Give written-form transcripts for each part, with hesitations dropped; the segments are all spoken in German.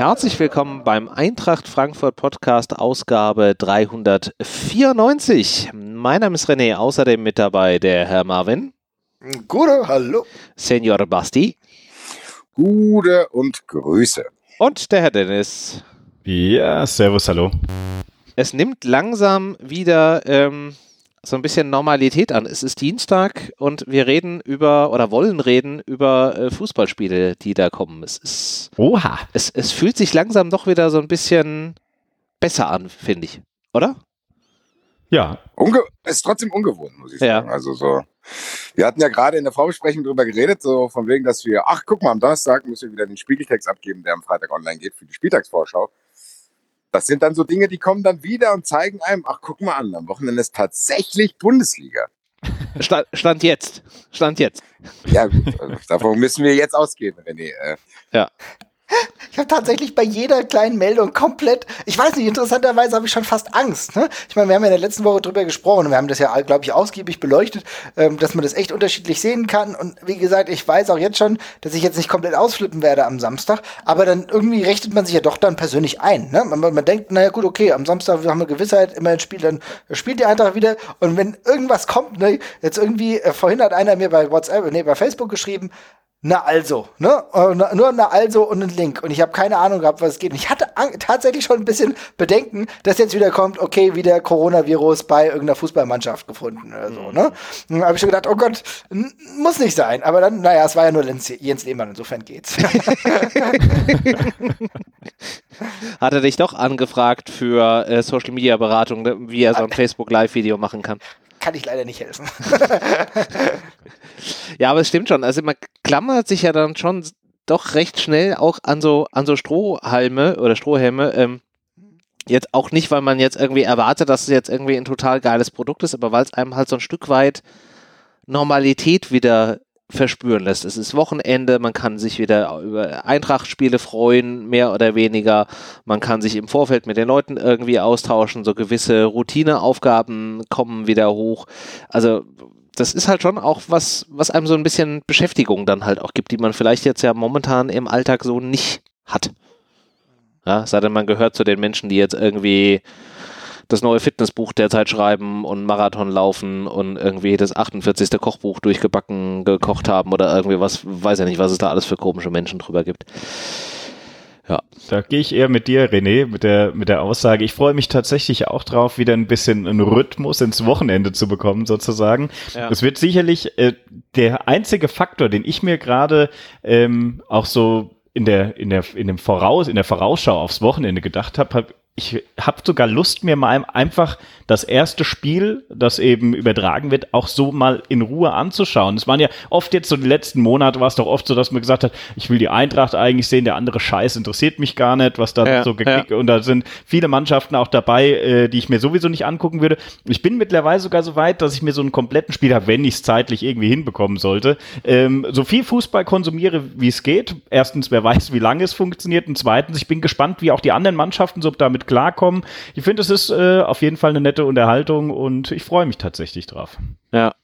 Herzlich willkommen beim Eintracht Frankfurt Podcast, Ausgabe 394. Mein Name ist René, außerdem mit dabei der Herr Marvin. Gute, hallo. Senior Basti. Gute und Grüße. Und der Herr Dennis. Ja, servus, hallo. Es nimmt langsam wieder so ein bisschen Normalität an. Es ist Dienstag und wir reden wollen reden über Fußballspiele, die da kommen. Oha. Es fühlt sich langsam doch wieder so ein bisschen besser an, finde ich. Oder? Ja. Es ist trotzdem ungewohnt, muss ich sagen. Ja. Also so. Wir hatten ja gerade in der Vorbesprechung drüber geredet, so von wegen, dass wir, guck mal, am Donnerstag müssen wir wieder den Spiegeltext abgeben, der am Freitag online geht für die Spieltagsvorschau. Das sind dann so Dinge, die kommen dann wieder und zeigen einem, guck mal an, am Wochenende ist tatsächlich Bundesliga. Stand jetzt. Ja, gut, also davon müssen wir jetzt ausgehen, René. Ja. Ich habe tatsächlich bei jeder kleinen Meldung komplett, ich weiß nicht, interessanterweise habe ich schon fast Angst. Ne? Ich meine, wir haben ja in der letzten Woche drüber gesprochen und wir haben das ja, glaube ich, ausgiebig beleuchtet, dass man das echt unterschiedlich sehen kann. Und wie gesagt, ich weiß auch jetzt schon, dass ich jetzt nicht komplett ausflippen werde am Samstag, aber dann irgendwie rechnet man sich ja doch dann persönlich ein. Ne? Man denkt, naja gut, okay, am Samstag haben wir Gewissheit, immerhin spielt die Eintracht wieder. Und wenn irgendwas kommt, ne, jetzt irgendwie, vorhin hat einer mir bei bei Facebook geschrieben, na also, ne? Nur na also und ein Link. Und ich habe keine Ahnung gehabt, was es geht. Und ich hatte tatsächlich schon ein bisschen Bedenken, dass jetzt wieder kommt, okay, wieder Coronavirus bei irgendeiner Fußballmannschaft gefunden oder so, ne? Dann habe ich schon gedacht, oh Gott, muss nicht sein. Aber dann, naja, es war ja nur Jens Lehmann, insofern geht's. Hat er dich doch angefragt für Social-Media-Beratung, wie er so ein Facebook-Live-Video machen kann? Kann ich leider nicht helfen. Ja, aber es stimmt schon. Also man klammert sich ja dann schon doch recht schnell auch an so Strohhalme oder Strohhelme. Jetzt auch nicht, weil man jetzt irgendwie erwartet, dass es jetzt irgendwie ein total geiles Produkt ist, aber weil es einem halt so ein Stück weit Normalität wieder verspüren lässt. Es ist Wochenende, man kann sich wieder über Eintracht-Spiele freuen, mehr oder weniger. Man kann sich im Vorfeld mit den Leuten irgendwie austauschen, so gewisse Routineaufgaben kommen wieder hoch. Also das ist halt schon auch was einem so ein bisschen Beschäftigung dann halt auch gibt, die man vielleicht jetzt ja momentan im Alltag so nicht hat. Ja, sei denn man gehört zu den Menschen, die jetzt irgendwie das neue Fitnessbuch derzeit schreiben und Marathon laufen und irgendwie das 48. Kochbuch gekocht haben oder irgendwie was, weiß ja nicht, was es da alles für komische Menschen drüber gibt. Ja. Da gehe ich eher mit dir, René, mit der Aussage. Ich freue mich tatsächlich auch drauf, wieder ein bisschen einen Rhythmus ins Wochenende zu bekommen, sozusagen. Ja. Es wird sicherlich der einzige Faktor, den ich mir gerade auch so in der Vorausschau aufs Wochenende gedacht habe, ich habe sogar Lust, mir mal einfach das erste Spiel, das eben übertragen wird, auch so mal in Ruhe anzuschauen. Es waren ja oft jetzt so die letzten Monate, war es doch oft so, dass man gesagt hat, ich will die Eintracht eigentlich sehen, der andere Scheiß interessiert mich gar nicht, was da so geklickt. Ja. Und da sind viele Mannschaften auch dabei, die ich mir sowieso nicht angucken würde. Ich bin mittlerweile sogar so weit, dass ich mir so einen kompletten Spiel habe, wenn ich es zeitlich irgendwie hinbekommen sollte, so viel Fußball konsumiere, wie es geht. Erstens, wer weiß, wie lange es funktioniert. Und zweitens, ich bin gespannt, wie auch die anderen Mannschaften so damit klarkommen. Ich finde, es ist auf jeden Fall eine nette Unterhaltung und ich freue mich tatsächlich drauf. Ja.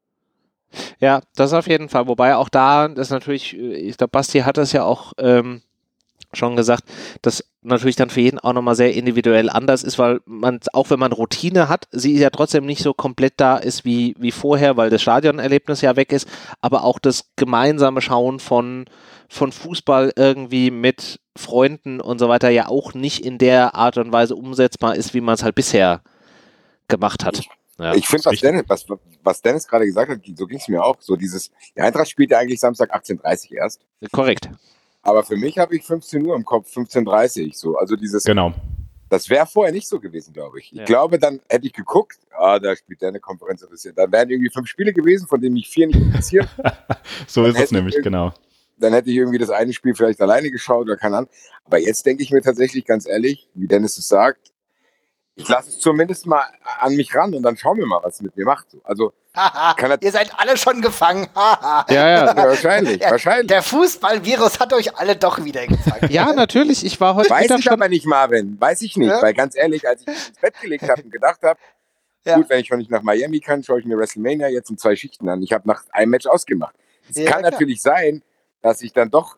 Ja, das auf jeden Fall. Wobei auch da, das natürlich, ich glaube, Basti hat das ja auch schon gesagt, dass natürlich dann für jeden auch nochmal sehr individuell anders ist, weil man, auch wenn man Routine hat, sie ja trotzdem nicht so komplett da ist wie vorher, weil das Stadionerlebnis ja weg ist, aber auch das gemeinsame Schauen von Fußball irgendwie mit Freunden und so weiter ja auch nicht in der Art und Weise umsetzbar ist, wie man es halt bisher gemacht hat. Ja, ich finde, was Dennis gerade gesagt hat, so ging es mir auch. So die Eintracht spielt ja eigentlich Samstag 18:30 Uhr erst. Korrekt. Aber für mich habe ich 15 Uhr im Kopf, 15:30 Uhr. So. Also Genau. Das wäre vorher nicht so gewesen, glaube ich. Ich glaube, dann hätte ich geguckt, da spielt der eine Konferenz interessiert. Dann wären irgendwie 5 Spiele gewesen, von denen mich 4 nicht interessieren. So ist es nämlich, genau. Dann hätte ich irgendwie das eine Spiel vielleicht alleine geschaut oder keine Ahnung. Aber jetzt denke ich mir tatsächlich ganz ehrlich, wie Dennis es sagt, ich lasse es zumindest mal an mich ran und dann schauen wir mal, was es mit mir macht. Also, ihr seid alle schon gefangen. ja, wahrscheinlich. Der Fußballvirus hat euch alle doch wieder gefangen. Ja, natürlich. Ich war heute Weiß Mittag ich aber nicht, Marvin. Weiß ich nicht. Ja? Weil ganz ehrlich, als ich mich ins Bett gelegt habe und gedacht habe, gut, wenn ich schon nicht nach Miami kann, schaue ich mir WrestleMania jetzt in 2 Schichten an. Ich habe nach einem Match ausgemacht. Es kann natürlich sein, dass ich dann doch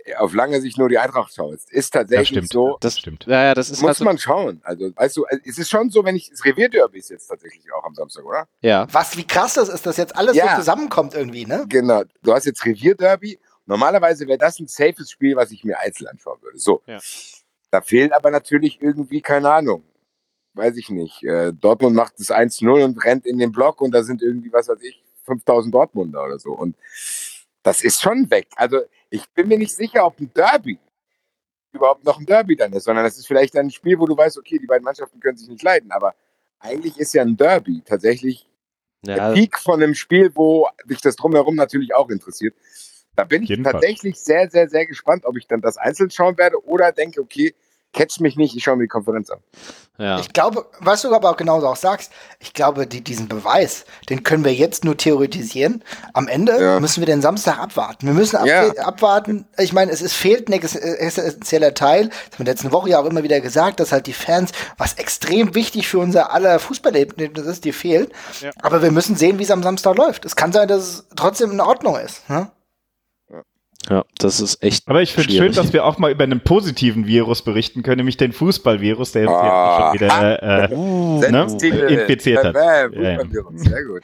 auf lange Sicht nur die Eintracht schaust. Ist tatsächlich so. Das stimmt. Ja, das ist muss halt so, man schauen. Also, weißt du, es ist schon so, wenn das Revierderby ist jetzt tatsächlich auch am Samstag, oder? ja. Wie krass das ist, dass jetzt alles so zusammenkommt irgendwie, ne? Genau. Du hast jetzt Revierderby. Normalerweise wäre das ein safes Spiel, was ich mir einzeln anschauen würde. So. Ja. Da fehlt aber natürlich irgendwie, keine Ahnung, weiß ich nicht. Dortmund macht das 1-0 und rennt in den Block und da sind irgendwie, was weiß ich, 5000 Dortmunder oder so. Und das ist schon weg. Also ich bin mir nicht sicher, ob ein Derby überhaupt noch ein Derby dann ist, sondern das ist vielleicht ein Spiel, wo du weißt, okay, die beiden Mannschaften können sich nicht leiden, aber eigentlich ist ja ein Derby tatsächlich der Peak von einem Spiel, wo dich das Drumherum natürlich auch interessiert. Da bin ich tatsächlich sehr, sehr, sehr gespannt, ob ich dann das einzeln schauen werde oder denke, okay, catch mich nicht, ich schaue mir die Konferenz an. Ja. Ich glaube, was du aber auch genauso auch sagst, ich glaube, diesen Beweis, den können wir jetzt nur theoretisieren. Am Ende müssen wir den Samstag abwarten. Wir müssen abwarten. Ich meine, fehlt ein essentieller Teil. Das haben wir letzte Woche ja auch immer wieder gesagt, dass halt die Fans, was extrem wichtig für unser aller Fußballerlebnis ist, die fehlen. Ja. Aber wir müssen sehen, wie es am Samstag läuft. Es kann sein, dass es trotzdem in Ordnung ist. Ne? Ja, das ist echt. Aber ich finde schön, dass wir auch mal über einen positiven Virus berichten können, nämlich den Fußballvirus, der jetzt hier schon wieder infiziert hat. Fußballvirus, sehr gut.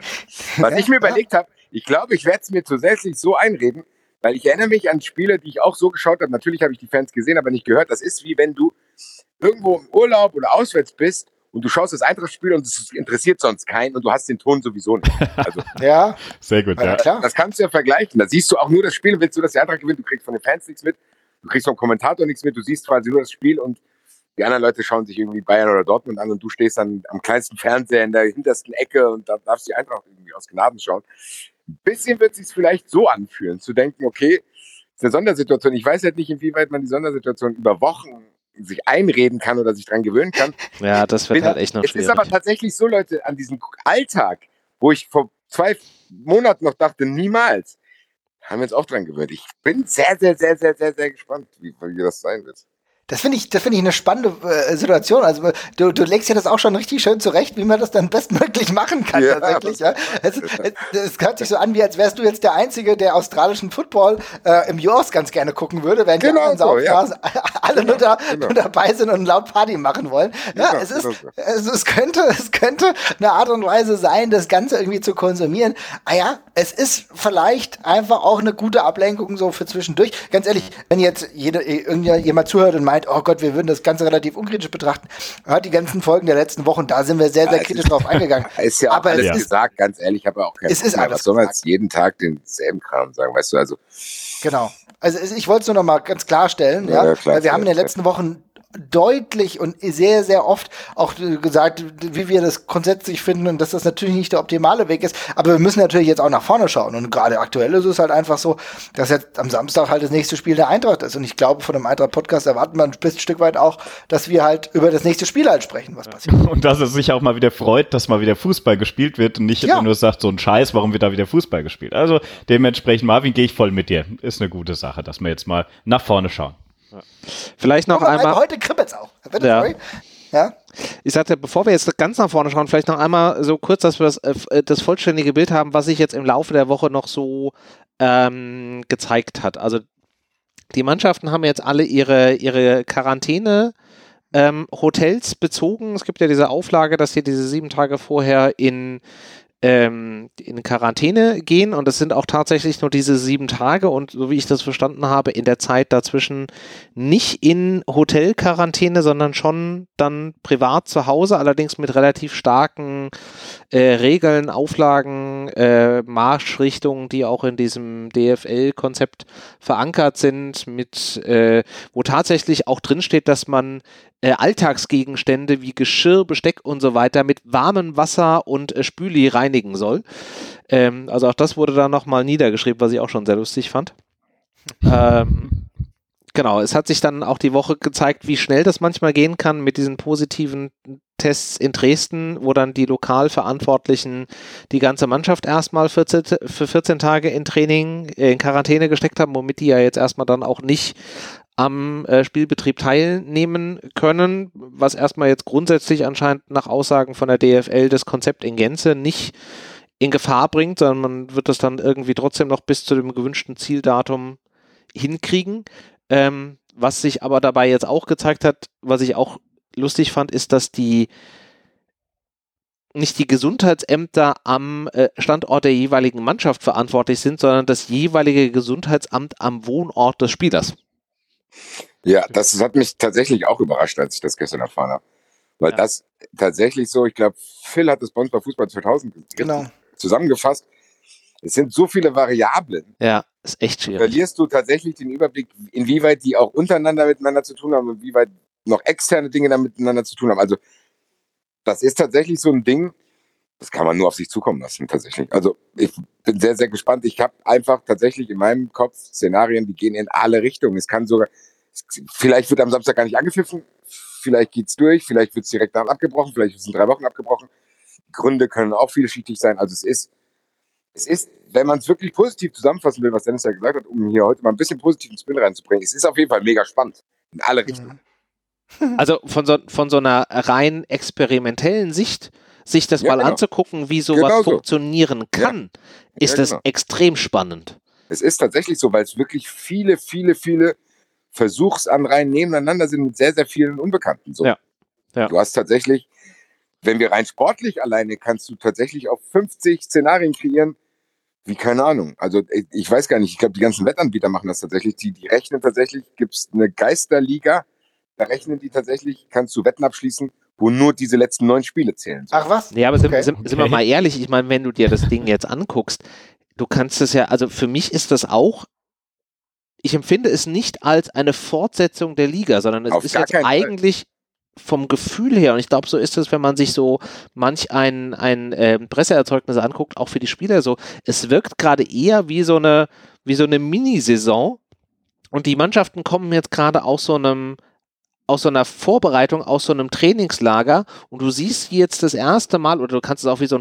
Was ich mir überlegt habe, ich glaube, ich werde es mir zusätzlich so einreden, weil ich erinnere mich an Spiele, die ich auch so geschaut habe. Natürlich habe ich die Fans gesehen, aber nicht gehört. Das ist wie wenn du irgendwo im Urlaub oder auswärts bist und du schaust das Eintracht-Spiel und es interessiert sonst keinen und du hast den Ton sowieso nicht. Also, ja, sehr gut. Ja. Klar. Das kannst du ja vergleichen. Da siehst du auch nur das Spiel und willst du, dass die Eintracht gewinnt, du kriegst von den Fans nichts mit, du kriegst vom Kommentator nichts mit, du siehst quasi nur das Spiel und die anderen Leute schauen sich irgendwie Bayern oder Dortmund an und du stehst dann am kleinsten Fernseher in der hintersten Ecke und da darfst du die Eintracht irgendwie aus Gnaden schauen. Ein bisschen wird es sich vielleicht so anfühlen, zu denken, okay, ist eine Sondersituation. Ich weiß halt nicht, inwieweit man die Sondersituation über Wochen sich einreden kann oder sich dran gewöhnen kann. Ja, das wird halt echt noch schwierig. Es ist aber tatsächlich so, Leute, an diesem Alltag, wo ich vor 2 Monaten noch dachte, niemals, haben wir uns auch dran gewöhnt. Ich bin sehr, sehr, sehr, sehr, sehr, sehr gespannt, wie das sein wird. Das finde ich eine spannende Situation. Also du legst ja das auch schon richtig schön zurecht, wie man das dann bestmöglich machen kann tatsächlich. Ja. Es hört sich so an, wie als wärst du jetzt der Einzige, der australischen Football im US ganz gerne gucken würde, während die anderen alle nur dabei sind und laut Party machen wollen. Ja, es könnte eine Art und Weise sein, das Ganze irgendwie zu konsumieren. Ja, es ist vielleicht einfach auch eine gute Ablenkung so für zwischendurch. Ganz ehrlich, wenn jetzt irgendjemand zuhört und meint, oh Gott, wir würden das Ganze relativ unkritisch betrachten. Hört die ganzen Folgen der letzten Wochen, da sind wir sehr, sehr kritisch drauf eingegangen. Ist ja auch aber alles gesagt, ganz ehrlich, ich habe ja auch keinen Bock, was soll man jetzt jeden Tag denselben Kram sagen, weißt du, also. Genau. Also ich wollte es nur noch mal ganz klarstellen, weil wir haben in den letzten Wochen deutlich und sehr, sehr oft auch gesagt, wie wir das grundsätzlich finden und dass das natürlich nicht der optimale Weg ist, aber wir müssen natürlich jetzt auch nach vorne schauen und gerade aktuell ist es halt einfach so, dass jetzt am Samstag halt das nächste Spiel der Eintracht ist und ich glaube, von dem Eintracht-Podcast erwarten wir ein Stück weit auch, dass wir halt über das nächste Spiel halt sprechen, was passiert. Und dass es sich auch mal wieder freut, dass mal wieder Fußball gespielt wird und nicht immer nur sagt, so ein Scheiß, warum wird da wieder Fußball gespielt. Also dementsprechend, Marvin, gehe ich voll mit dir. Ist eine gute Sache, dass wir jetzt mal nach vorne schauen. Ja. Vielleicht noch einmal. Heute kribbelt's auch. Ja. Ich sagte, bevor wir jetzt ganz nach vorne schauen, vielleicht noch einmal so kurz, dass wir das vollständige Bild haben, was sich jetzt im Laufe der Woche noch so gezeigt hat. Also die Mannschaften haben jetzt alle ihre Quarantäne Hotels bezogen. Es gibt ja diese Auflage, dass sie diese 7 Tage vorher in Quarantäne gehen und es sind auch tatsächlich nur diese 7 Tage und so wie ich das verstanden habe, in der Zeit dazwischen nicht in Hotelquarantäne, sondern schon dann privat zu Hause, allerdings mit relativ starken Regeln, Auflagen, Marschrichtungen, die auch in diesem DFL-Konzept verankert sind, mit wo tatsächlich auch drinsteht, dass man Alltagsgegenstände wie Geschirr, Besteck und so weiter mit warmem Wasser und Spüli reinigen soll. Also auch das wurde da nochmal niedergeschrieben, was ich auch schon sehr lustig fand. Genau, es hat sich dann auch die Woche gezeigt, wie schnell das manchmal gehen kann mit diesen positiven Tests in Dresden, wo dann die Lokalverantwortlichen die ganze Mannschaft erstmal für 14 Tage in Quarantäne gesteckt haben, womit die ja jetzt erstmal dann auch nicht am Spielbetrieb teilnehmen können, was erstmal jetzt grundsätzlich anscheinend nach Aussagen von der DFL das Konzept in Gänze nicht in Gefahr bringt, sondern man wird das dann irgendwie trotzdem noch bis zu dem gewünschten Zieldatum hinkriegen. Was sich aber dabei jetzt auch gezeigt hat, was ich auch lustig fand, ist, dass nicht die Gesundheitsämter am Standort der jeweiligen Mannschaft verantwortlich sind, sondern das jeweilige Gesundheitsamt am Wohnort des Spielers. Ja, das hat mich tatsächlich auch überrascht, als ich das gestern erfahren habe. Weil das tatsächlich so, ich glaube, Phil hat das bei uns bei Fußball 2000 zusammengefasst. Es sind so viele Variablen. Ja, ist echt schwierig. Verlierst du tatsächlich den Überblick, inwieweit die auch untereinander miteinander zu tun haben und inwieweit noch externe Dinge da miteinander zu tun haben. Also das ist tatsächlich so ein Ding, das kann man nur auf sich zukommen lassen, tatsächlich. Also ich bin sehr, sehr gespannt. Ich habe einfach tatsächlich in meinem Kopf Szenarien, die gehen in alle Richtungen. Es kann sogar, vielleicht wird am Samstag gar nicht angepfiffen, vielleicht geht's durch, vielleicht wird es direkt dann abgebrochen, vielleicht wird es in 3 Wochen abgebrochen. Die Gründe können auch vielschichtig sein. Also es ist, wenn man es wirklich positiv zusammenfassen will, was Dennis ja gesagt hat, um hier heute mal ein bisschen positiven Spin reinzubringen, es ist auf jeden Fall mega spannend. In alle Richtungen. Also von so einer rein experimentellen Sicht, sich das mal anzugucken, wie sowas funktionieren kann, ist das extrem spannend. Es ist tatsächlich so, weil es wirklich viele, viele, viele Versuchsanreihen nebeneinander sind mit sehr, sehr vielen Unbekannten. So. Ja. Du hast tatsächlich, wenn wir rein sportlich alleine, kannst du tatsächlich auf 50 Szenarien kreieren, wie keine Ahnung. Also ich weiß gar nicht, ich glaube, die ganzen Wettanbieter machen das tatsächlich. Die rechnen tatsächlich, gibt es eine Geisterliga, da rechnen die tatsächlich, kannst du Wetten abschließen, wo nur diese letzten 9 Spiele zählen. So. Ach was? Ja, aber sind wir mal ehrlich, ich meine, wenn du dir das Ding jetzt anguckst, du kannst es ja, also für mich ist das auch, ich empfinde es nicht als eine Fortsetzung der Liga, sondern es ist jetzt eigentlich vom Gefühl her, und ich glaube, so ist es, wenn man sich so manch ein Presseerzeugnis anguckt, auch für die Spieler so, es wirkt gerade eher wie so eine Minisaison, und die Mannschaften kommen jetzt gerade aus so einer Vorbereitung, aus so einem Trainingslager, und du siehst jetzt das erste Mal, oder du kannst es auch wie so ein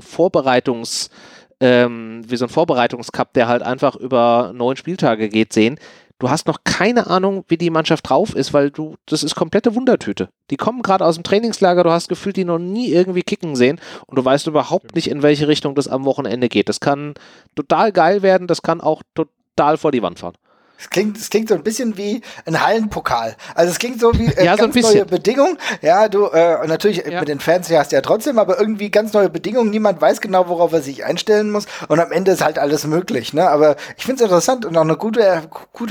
Vorbereitungscup, der halt einfach über 9 Spieltage geht, sehen. Du hast noch keine Ahnung, wie die Mannschaft drauf ist, weil das ist komplette Wundertüte. Die kommen gerade aus dem Trainingslager, du hast gefühlt, die noch nie irgendwie kicken sehen, und du weißt überhaupt nicht, in welche Richtung das am Wochenende geht. Das kann total geil werden, das kann auch total vor die Wand fahren. Es klingt so ein bisschen wie ein Hallenpokal. Also es klingt so wie ganz so neue Bedingungen. Ja, du natürlich mit den Fans hast du ja trotzdem, aber irgendwie ganz neue Bedingungen. Niemand weiß genau, worauf er sich einstellen muss. Und am Ende ist halt alles möglich. Ne? Aber ich finde es interessant und auch eine gute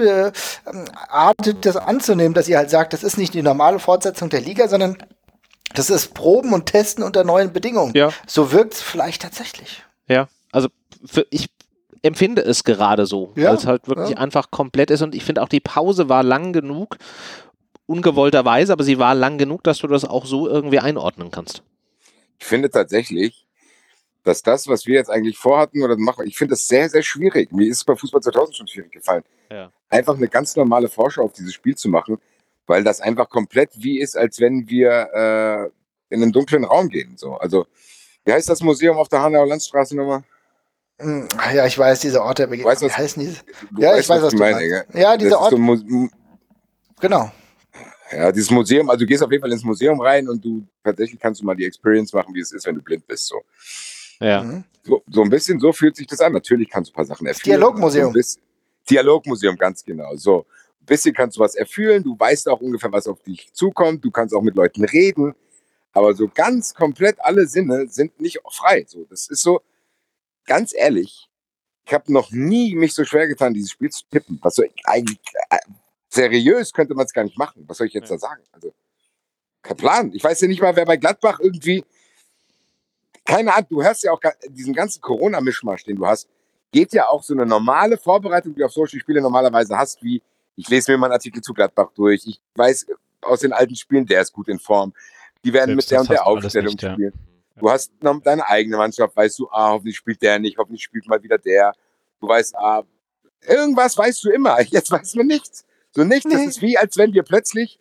Art, das anzunehmen, dass ihr halt sagt, das ist nicht die normale Fortsetzung der Liga, sondern das ist Proben und Testen unter neuen Bedingungen. Ja. So wirkt es vielleicht tatsächlich. Ja, also ich empfinde es gerade so, weil es halt wirklich einfach komplett ist, und ich finde auch, die Pause war lang genug, ungewollterweise, aber sie war lang genug, dass du das auch so irgendwie einordnen kannst. Ich finde tatsächlich, dass das, was wir jetzt eigentlich vorhatten oder machen, ich finde das sehr, sehr schwierig. Mir ist es bei Fußball 2000 schon schwierig gefallen, einfach eine ganz normale Vorschau auf dieses Spiel zu machen, weil das einfach komplett wie ist, als wenn wir in einen dunklen Raum gehen. So. Also, wie heißt das Museum auf der Hanauer Landstraße nochmal? Ja, ich weiß, diese Orte, wie heißen die? Ja, ich weiß, was du meinst. Ja, diese Orte. Genau. Ja, dieses Museum, also du gehst auf jeden Fall ins Museum rein und tatsächlich kannst du mal die Experience machen, wie es ist, wenn du blind bist. So. Ja. So ein bisschen so fühlt sich das an. Natürlich kannst du ein paar Sachen erfühlen. Dialogmuseum. Dialogmuseum, ganz genau. So, ein bisschen kannst du was erfühlen, du weißt auch ungefähr, was auf dich zukommt, du kannst auch mit Leuten reden, aber so ganz komplett alle Sinne sind nicht frei. So, das ist so, ganz ehrlich, ich habe noch nie mich so schwer getan, dieses Spiel zu tippen. Was soll ich eigentlich, seriös könnte man es gar nicht machen. Was soll ich jetzt da sagen? Also, kein Plan. Ich weiß ja nicht mal, wer bei Gladbach irgendwie, keine Ahnung, du hörst ja auch diesen ganzen Corona-Mischmasch, den du hast, geht ja auch so eine normale Vorbereitung, die du auf solche Spiele normalerweise hast, wie, ich lese mir mal einen Artikel zu Gladbach durch, ich weiß aus den alten Spielen, der ist gut in Form, die werden mit der und der Aufstellung spielen. Du hast noch deine eigene Mannschaft, weißt du, hoffentlich spielt der nicht, hoffentlich spielt mal wieder der. Du weißt, irgendwas weißt du immer. Jetzt weiß man nichts. So nichts. Das ist wie, als wenn wir plötzlich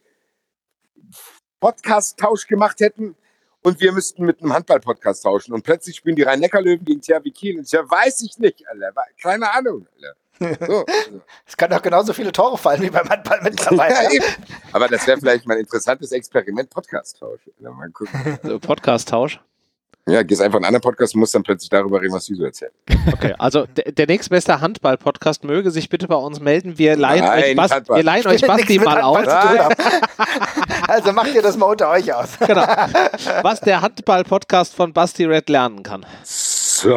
Podcast-Tausch gemacht hätten und wir müssten mit einem Handball-Podcast tauschen. Und plötzlich spielen die Rhein-Neckar-Löwen gegen THW Kiel. Und weiß ich nicht, Alter. Keine Ahnung, Alter. So. Es kann doch genauso viele Tore fallen wie beim Handball mittlerweile. Ja, aber das wäre vielleicht mal ein interessantes Experiment, Podcast-Tausch. Mal gucken. Podcast-Tausch? Ja, gehst einfach in einen anderen Podcast und musst dann plötzlich darüber reden, was die so erzählen. Okay, also der nächstbeste Handball-Podcast möge sich bitte bei uns melden. Wir leihen euch Basti mal aus. Also macht ihr das mal unter euch aus. Genau. Was der Handball-Podcast von Basti Red lernen kann. So.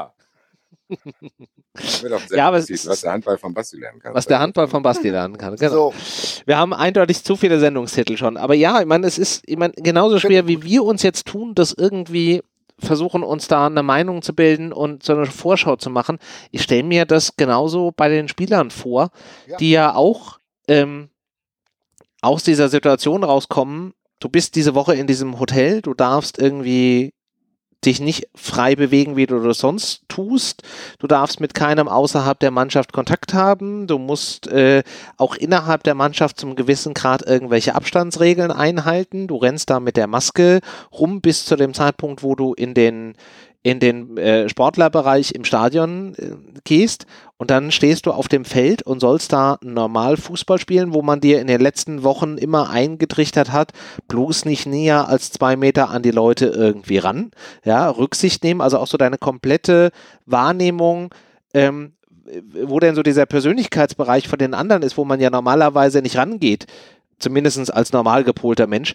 Ja, aber was der Handball von Basti lernen kann. Was der Handball von Basti lernen kann. Genau. So. Wir haben eindeutig zu viele Sendungstitel schon. Aber ja, ich meine, es ist genauso schwer, wie wir uns jetzt tun, das irgendwie versuchen, uns da eine Meinung zu bilden und so eine Vorschau zu machen. Ich stelle mir das genauso bei den Spielern vor, die ja auch aus dieser Situation rauskommen. Du bist diese Woche in diesem Hotel, du darfst irgendwie dich nicht frei bewegen, wie du das sonst tust. Du darfst mit keinem außerhalb der Mannschaft Kontakt haben. Du musst auch innerhalb der Mannschaft zum gewissen Grad irgendwelche Abstandsregeln einhalten. Du rennst da mit der Maske rum bis zu dem Zeitpunkt, wo du in den Sportlerbereich im Stadion gehst und dann stehst du auf dem Feld und sollst da normal Fußball spielen, wo man dir in den letzten Wochen immer eingetrichtert hat, bloß nicht näher als 2 Meter an die Leute irgendwie ran, ja, Rücksicht nehmen, also auch so deine komplette Wahrnehmung, wo denn so dieser Persönlichkeitsbereich von den anderen ist, wo man ja normalerweise nicht rangeht, zumindest als normal gepolter Mensch,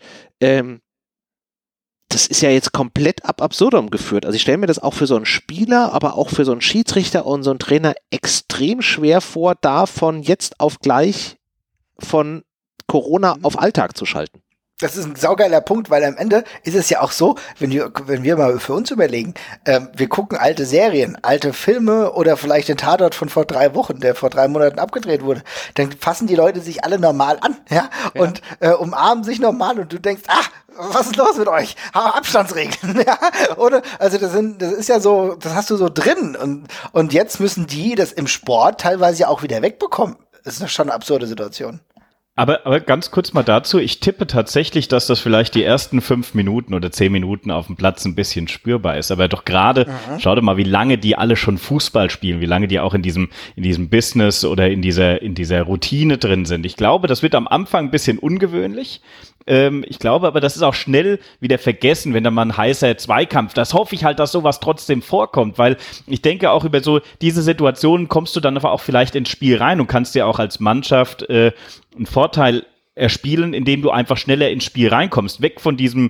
das ist ja jetzt komplett ab absurdum geführt. Also ich stelle mir das auch für so einen Spieler, aber auch für so einen Schiedsrichter und so einen Trainer extrem schwer vor, da von jetzt auf gleich von Corona auf Alltag zu schalten. Das ist ein saugeiler Punkt, weil am Ende ist es ja auch so, wenn wir mal für uns überlegen, wir gucken alte Serien, alte Filme oder vielleicht den Tatort von vor 3 Wochen, der vor 3 Monaten abgedreht wurde, dann fassen die Leute sich alle normal an, ja? Und umarmen sich normal und du denkst, was ist los mit euch? Abstandsregeln, ja? Oder? Also das ist ja so, das hast du so drin und jetzt müssen die das im Sport teilweise ja auch wieder wegbekommen. Das ist schon eine absurde Situation. Aber ganz kurz mal dazu, ich tippe tatsächlich, dass das vielleicht die ersten 5 Minuten oder 10 Minuten auf dem Platz ein bisschen spürbar ist. Aber doch gerade, schau dir mal, wie lange die alle schon Fußball spielen, wie lange die auch in diesem Business oder in dieser Routine drin sind. Ich glaube, das wird am Anfang ein bisschen ungewöhnlich. Ich glaube aber, das ist auch schnell wieder vergessen, wenn da mal ein heißer Zweikampf, das hoffe ich halt, dass sowas trotzdem vorkommt, weil ich denke auch über so diese Situationen kommst du dann aber auch vielleicht ins Spiel rein und kannst dir auch als Mannschaft einen Vorteil erspielen, indem du einfach schneller ins Spiel reinkommst, weg von diesem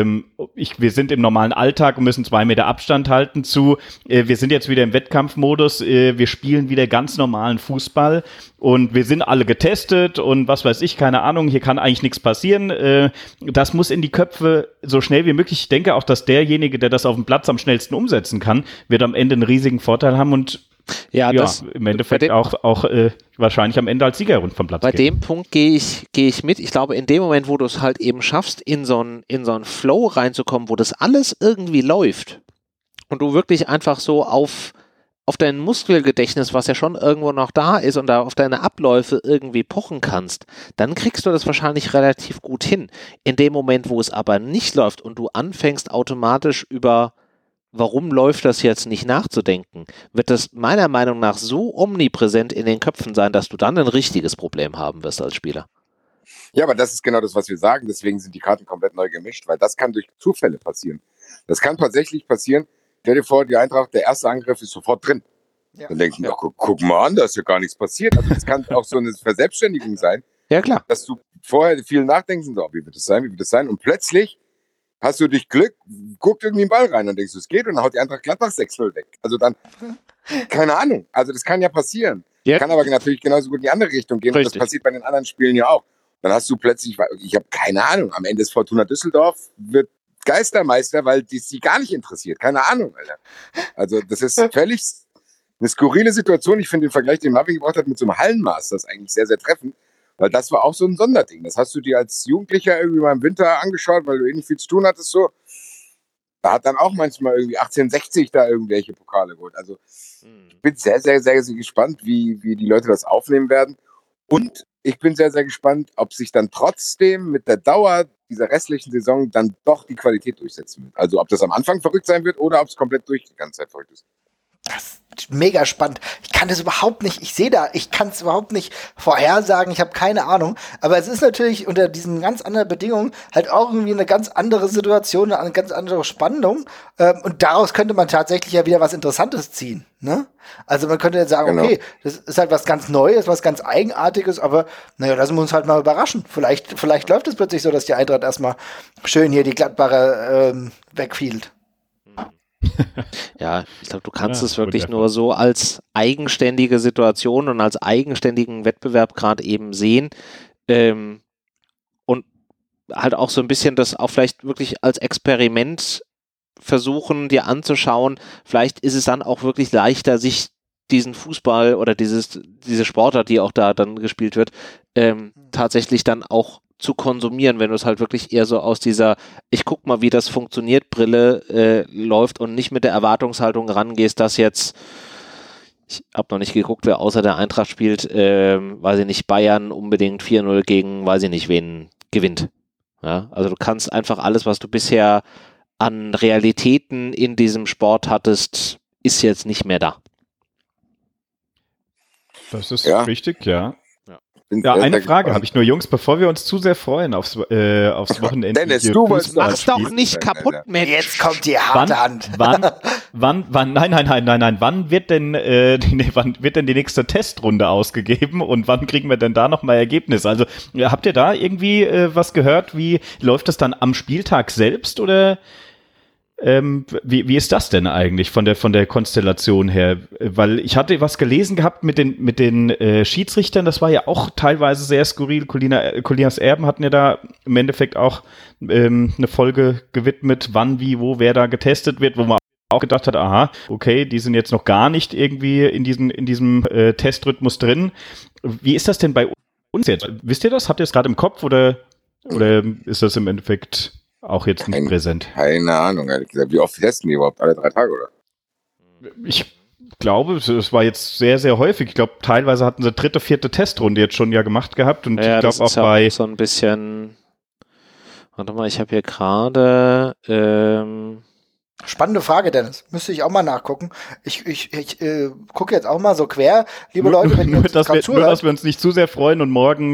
wir sind im normalen Alltag und müssen 2 Meter Abstand halten zu, wir sind jetzt wieder im Wettkampfmodus, wir spielen wieder ganz normalen Fußball und wir sind alle getestet und was weiß ich, keine Ahnung, hier kann eigentlich nichts passieren, das muss in die Köpfe so schnell wie möglich. Ich denke auch, dass derjenige, der das auf dem Platz am schnellsten umsetzen kann, wird am Ende einen riesigen Vorteil haben und das im Endeffekt auch wahrscheinlich am Ende als Sieger rund vom Platz Bei dem Punkt gehe ich mit. Ich glaube, in dem Moment, wo du es halt eben schaffst, in so einen Flow reinzukommen, wo das alles irgendwie läuft und du wirklich einfach so auf dein Muskelgedächtnis, was ja schon irgendwo noch da ist und da auf deine Abläufe irgendwie pochen kannst, dann kriegst du das wahrscheinlich relativ gut hin. In dem Moment, wo es aber nicht läuft und du anfängst automatisch über warum läuft das jetzt nicht nachzudenken, wird das meiner Meinung nach so omnipräsent in den Köpfen sein, dass du dann ein richtiges Problem haben wirst als Spieler. Ja, aber das ist genau das, was wir sagen. Deswegen sind die Karten komplett neu gemischt, weil das kann durch Zufälle passieren. Das kann tatsächlich passieren. Stell dir vor, die Eintracht, der erste Angriff ist sofort drin. Ja. Dann denken die, guck mal an, da ist ja gar nichts passiert. Also das kann auch so eine Verselbstständigung sein. Ja, klar. Dass du vorher viel nachdenkst und so, wie wird das sein? Und plötzlich hast du durch Glück, guckt irgendwie einen Ball rein und denkst du, es geht und dann haut die Eintracht Gladbach 6-0 weg. Also dann, keine Ahnung. Also das kann ja passieren. Ja. Kann aber natürlich genauso gut in die andere Richtung gehen. Richtig. Und das passiert bei den anderen Spielen ja auch. Dann hast du plötzlich, ich habe keine Ahnung, am Ende ist Fortuna Düsseldorf, wird Geistermeister, weil die sie gar nicht interessiert. Keine Ahnung, Alter. Also das ist völlig eine skurrile Situation. Ich finde den Vergleich, den Marvin gebracht hat mit so einem Hallenmaß, das ist eigentlich sehr, sehr treffend. Weil das war auch so ein Sonderding. Das hast du dir als Jugendlicher irgendwie mal im Winter angeschaut, weil du eh nicht viel zu tun hattest. So. Da hat dann auch manchmal irgendwie 1860 da irgendwelche Pokale geholt. Also ich bin sehr, sehr, sehr, sehr gespannt, wie die Leute das aufnehmen werden. Und ich bin sehr, sehr gespannt, ob sich dann trotzdem mit der Dauer dieser restlichen Saison dann doch die Qualität durchsetzen wird. Also ob das am Anfang verrückt sein wird oder ob es komplett durch die ganze Zeit verrückt ist. Das ist mega spannend. Ich kann das überhaupt nicht, ich kann es überhaupt nicht vorhersagen, ich habe keine Ahnung. Aber es ist natürlich unter diesen ganz anderen Bedingungen halt auch irgendwie eine ganz andere Situation, eine ganz andere Spannung. Und daraus könnte man tatsächlich ja wieder was Interessantes ziehen. Ne? Also man könnte jetzt sagen, okay, das ist halt was ganz Neues, was ganz Eigenartiges, aber naja, lassen wir uns halt mal überraschen. Vielleicht läuft es plötzlich so, dass die Eintracht erstmal schön hier die Gladbacher wegfielt. Ja, ich glaube, du kannst es wirklich nur so als eigenständige Situation und als eigenständigen Wettbewerb gerade eben sehen und halt auch so ein bisschen das auch vielleicht wirklich als Experiment versuchen, dir anzuschauen. Vielleicht ist es dann auch wirklich leichter, sich diesen Fußball oder diese Sportart, die auch da dann gespielt wird, tatsächlich dann auch zu konsumieren, wenn du es halt wirklich eher so aus dieser ich guck mal, wie das funktioniert Brille läuft und nicht mit der Erwartungshaltung rangehst, dass jetzt ich habe noch nicht geguckt, wer außer der Eintracht spielt, weiß ich nicht, Bayern unbedingt 4-0 gegen, weiß ich nicht, wen gewinnt. Ja, also du kannst einfach alles, was du bisher an Realitäten in diesem Sport hattest, ist jetzt nicht mehr da. Das ist richtig, ja. Ja, eine Frage habe ich nur, Jungs, bevor wir uns zu sehr freuen aufs Wochenende. Dennis, du mach's doch nicht kaputt, Mensch. Jetzt kommt die harte Hand. Wann, wann wird denn die nächste Testrunde ausgegeben und wann kriegen wir denn da nochmal Ergebnisse? Also, habt ihr da irgendwie was gehört? Wie läuft das dann am Spieltag selbst oder wie ist das denn eigentlich von der Konstellation her? Weil ich hatte was gelesen gehabt mit den Schiedsrichtern, das war ja auch teilweise sehr skurril. Colinas Erben hatten ja da im Endeffekt auch eine Folge gewidmet, wann, wie, wo, wer da getestet wird, wo man auch gedacht hat, aha, okay, die sind jetzt noch gar nicht irgendwie in diesem Testrhythmus drin. Wie ist das denn bei uns jetzt? Wisst ihr das? Habt ihr es gerade im Kopf oder ist das im Endeffekt auch jetzt nicht präsent? Keine Ahnung, ehrlich gesagt. Wie oft testen die überhaupt? Alle 3 Tage, oder? Ich glaube, es war jetzt sehr, sehr häufig. Ich glaube, teilweise hatten sie 3., 4. Testrunde jetzt schon gemacht gehabt. Und ja, ich glaube auch bei... so ein bisschen... Warte mal, ich habe hier gerade... Spannende Frage, Dennis. Müsste ich auch mal nachgucken. Ich gucke jetzt auch mal so quer. Liebe Leute, wenn ihr uns gerade zuhört. Nur, dass wir uns nicht zu sehr freuen und morgen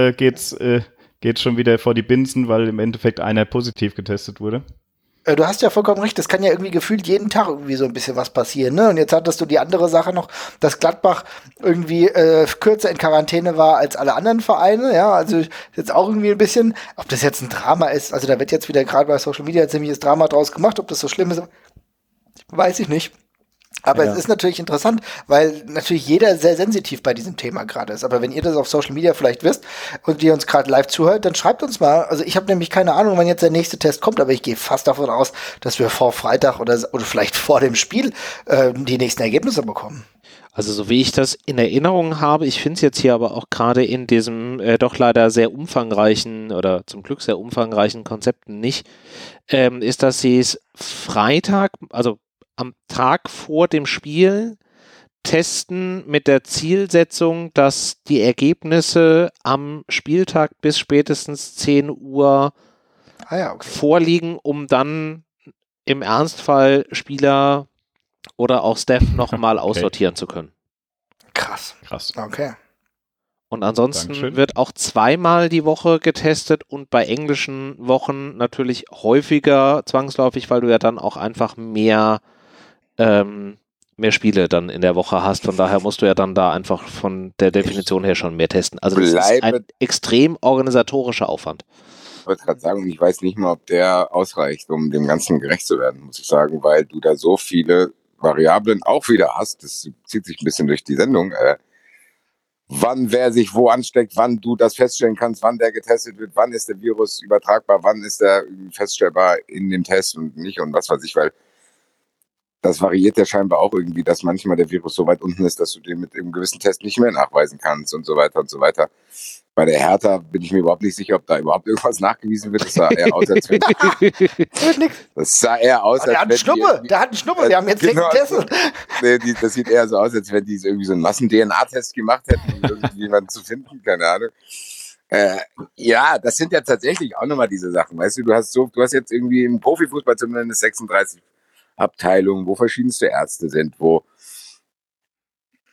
geht's schon wieder vor die Binsen, weil im Endeffekt einer positiv getestet wurde. Du hast ja vollkommen recht, das kann ja irgendwie gefühlt jeden Tag irgendwie so ein bisschen was passieren, ne? Und jetzt hattest du die andere Sache noch, dass Gladbach irgendwie kürzer in Quarantäne war als alle anderen Vereine, ja, also jetzt auch irgendwie ein bisschen, ob das jetzt ein Drama ist, also da wird jetzt wieder gerade bei Social Media ein ziemliches Drama draus gemacht, ob das so schlimm ist, weiß ich nicht. Aber es ist natürlich interessant, weil natürlich jeder sehr sensitiv bei diesem Thema gerade ist. Aber wenn ihr das auf Social Media vielleicht wisst und ihr uns gerade live zuhört, dann schreibt uns mal. Also ich habe nämlich keine Ahnung, wann jetzt der nächste Test kommt, aber ich gehe fast davon aus, dass wir vor Freitag oder vielleicht vor dem Spiel die nächsten Ergebnisse bekommen. Also so wie ich das in Erinnerung habe, ich finde es jetzt hier aber auch gerade in diesem doch leider sehr umfangreichen oder zum Glück sehr umfangreichen Konzepten nicht, ist, dass sie es Freitag, also am Tag vor dem Spiel testen mit der Zielsetzung, dass die Ergebnisse am Spieltag bis spätestens 10 Uhr vorliegen, um dann im Ernstfall Spieler oder auch Staff nochmal aussortieren zu können. Krass. Okay. Und ansonsten wird auch 2-mal die Woche getestet und bei englischen Wochen natürlich häufiger zwangsläufig, weil du ja dann auch einfach mehr Spiele dann in der Woche hast. Von daher musst du ja dann da einfach von der Definition her schon mehr testen. Also das ist ein extrem organisatorischer Aufwand. Ich wollte gerade sagen, ich weiß nicht mal, ob der ausreicht, um dem Ganzen gerecht zu werden, muss ich sagen, weil du da so viele Variablen auch wieder hast. Das zieht sich ein bisschen durch die Sendung. Wann wer sich wo ansteckt, wann du das feststellen kannst, wann der getestet wird, wann ist der Virus übertragbar, wann ist der feststellbar in dem Test und nicht und was weiß ich, weil das variiert ja scheinbar auch irgendwie, dass manchmal der Virus so weit unten ist, dass du den mit einem gewissen Test nicht mehr nachweisen kannst und so weiter und so weiter. Bei der Hertha bin ich mir überhaupt nicht sicher, ob da überhaupt irgendwas nachgewiesen wird. Das sah eher aus, als wenn der hat einen Schnuppe, wir haben jetzt den getestet. Das sieht eher so aus, als wenn die irgendwie so einen Massen-DNA-Test gemacht hätten, um irgendjemanden zu finden, keine Ahnung. Ja, das sind ja tatsächlich auch nochmal diese Sachen, weißt du, du hast jetzt irgendwie im Profifußball zumindest 36 Abteilungen, wo verschiedenste Ärzte sind, wo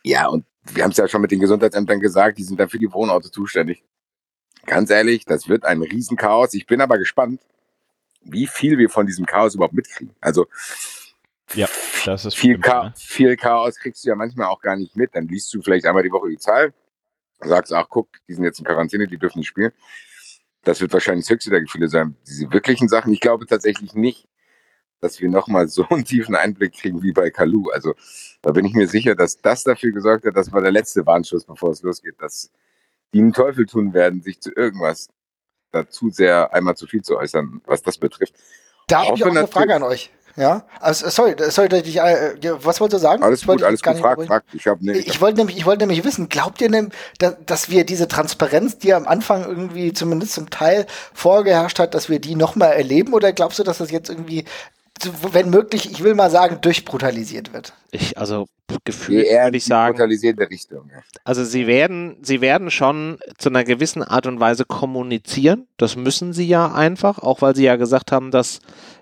Ja, und wir haben es ja schon mit den Gesundheitsämtern gesagt, die sind dann für die Wohnorte zuständig. Ganz ehrlich, das wird ein Riesenchaos. Ich bin aber gespannt, wie viel wir von diesem Chaos überhaupt mitkriegen. Also Ja, das ist viel, stimmt, ja. viel Chaos kriegst du ja manchmal auch gar nicht mit. Dann liest du vielleicht einmal die Woche die Zahl, sagst, ach guck, die sind jetzt in Quarantäne, die dürfen nicht spielen. Das wird wahrscheinlich das höchste der Gefühle sein. Diese wirklichen Sachen, ich glaube tatsächlich nicht, dass wir nochmal so einen tiefen Einblick kriegen wie bei Kalu. Also da bin ich mir sicher, dass das dafür gesorgt hat, das war der letzte Warnschuss, bevor es losgeht, dass die einen Teufel tun werden, sich zu irgendwas dazu sehr einmal zu viel zu äußern, was das betrifft. Da habe ich auch eine Frage an euch. Ja, also, sorry, dass ich, was wolltest du sagen? Alles gut, frag. Ich wollte nämlich wissen, glaubt ihr denn, dass wir diese Transparenz, die am Anfang irgendwie zumindest zum Teil vorgeherrscht hat, dass wir die nochmal erleben? Oder glaubst du, dass das jetzt irgendwie, wenn möglich, ich will mal sagen, durchbrutalisiert wird? Gefühlt würde ich sagen, brutalisierende Richtung. Ja. Also sie werden schon zu einer gewissen Art und Weise kommunizieren. Das müssen sie ja einfach, auch weil sie ja gesagt haben, dass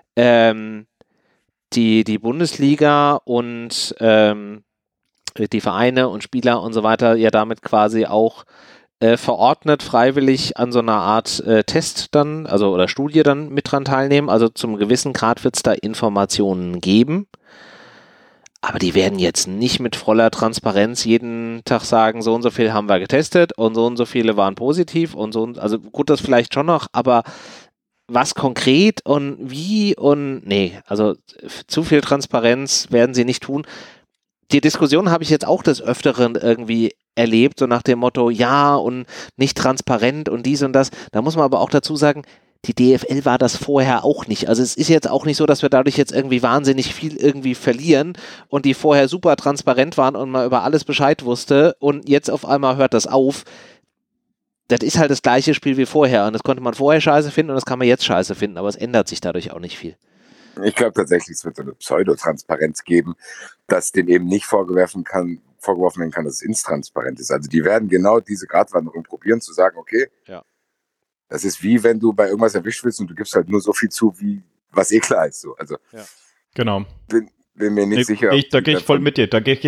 die Bundesliga und die Vereine und Spieler und so weiter ja damit quasi auch verordnet freiwillig an so einer Art Test dann, also oder Studie dann mit dran teilnehmen. Also zum gewissen Grad wird es da Informationen geben. Aber die werden jetzt nicht mit voller Transparenz jeden Tag sagen, so und so viel haben wir getestet und so viele waren positiv und so, also gut, das vielleicht schon noch, aber was konkret und wie und nee, also zu viel Transparenz werden sie nicht tun. Die Diskussion habe ich jetzt auch des Öfteren irgendwie erlebt, so nach dem Motto, ja und nicht transparent und dies und das. Da muss man aber auch dazu sagen, die DFL war das vorher auch nicht. Also es ist jetzt auch nicht so, dass wir dadurch jetzt irgendwie wahnsinnig viel irgendwie verlieren und die vorher super transparent waren und man über alles Bescheid wusste und jetzt auf einmal hört das auf. Das ist halt das gleiche Spiel wie vorher und das konnte man vorher scheiße finden und das kann man jetzt scheiße finden, aber es ändert sich dadurch auch nicht viel. Ich glaube tatsächlich, es wird so eine Pseudotransparenz geben, dass denen eben nicht vorgeworfen werden kann, dass es intransparent ist. Also die werden genau diese Gratwanderung probieren, zu sagen, okay, ja. Das ist wie wenn du bei irgendwas erwischt wirst und du gibst halt nur so viel zu, wie was klar ist. So. Also ja. Genau. Bin mir nicht sicher. Da gehe ich voll mit dir.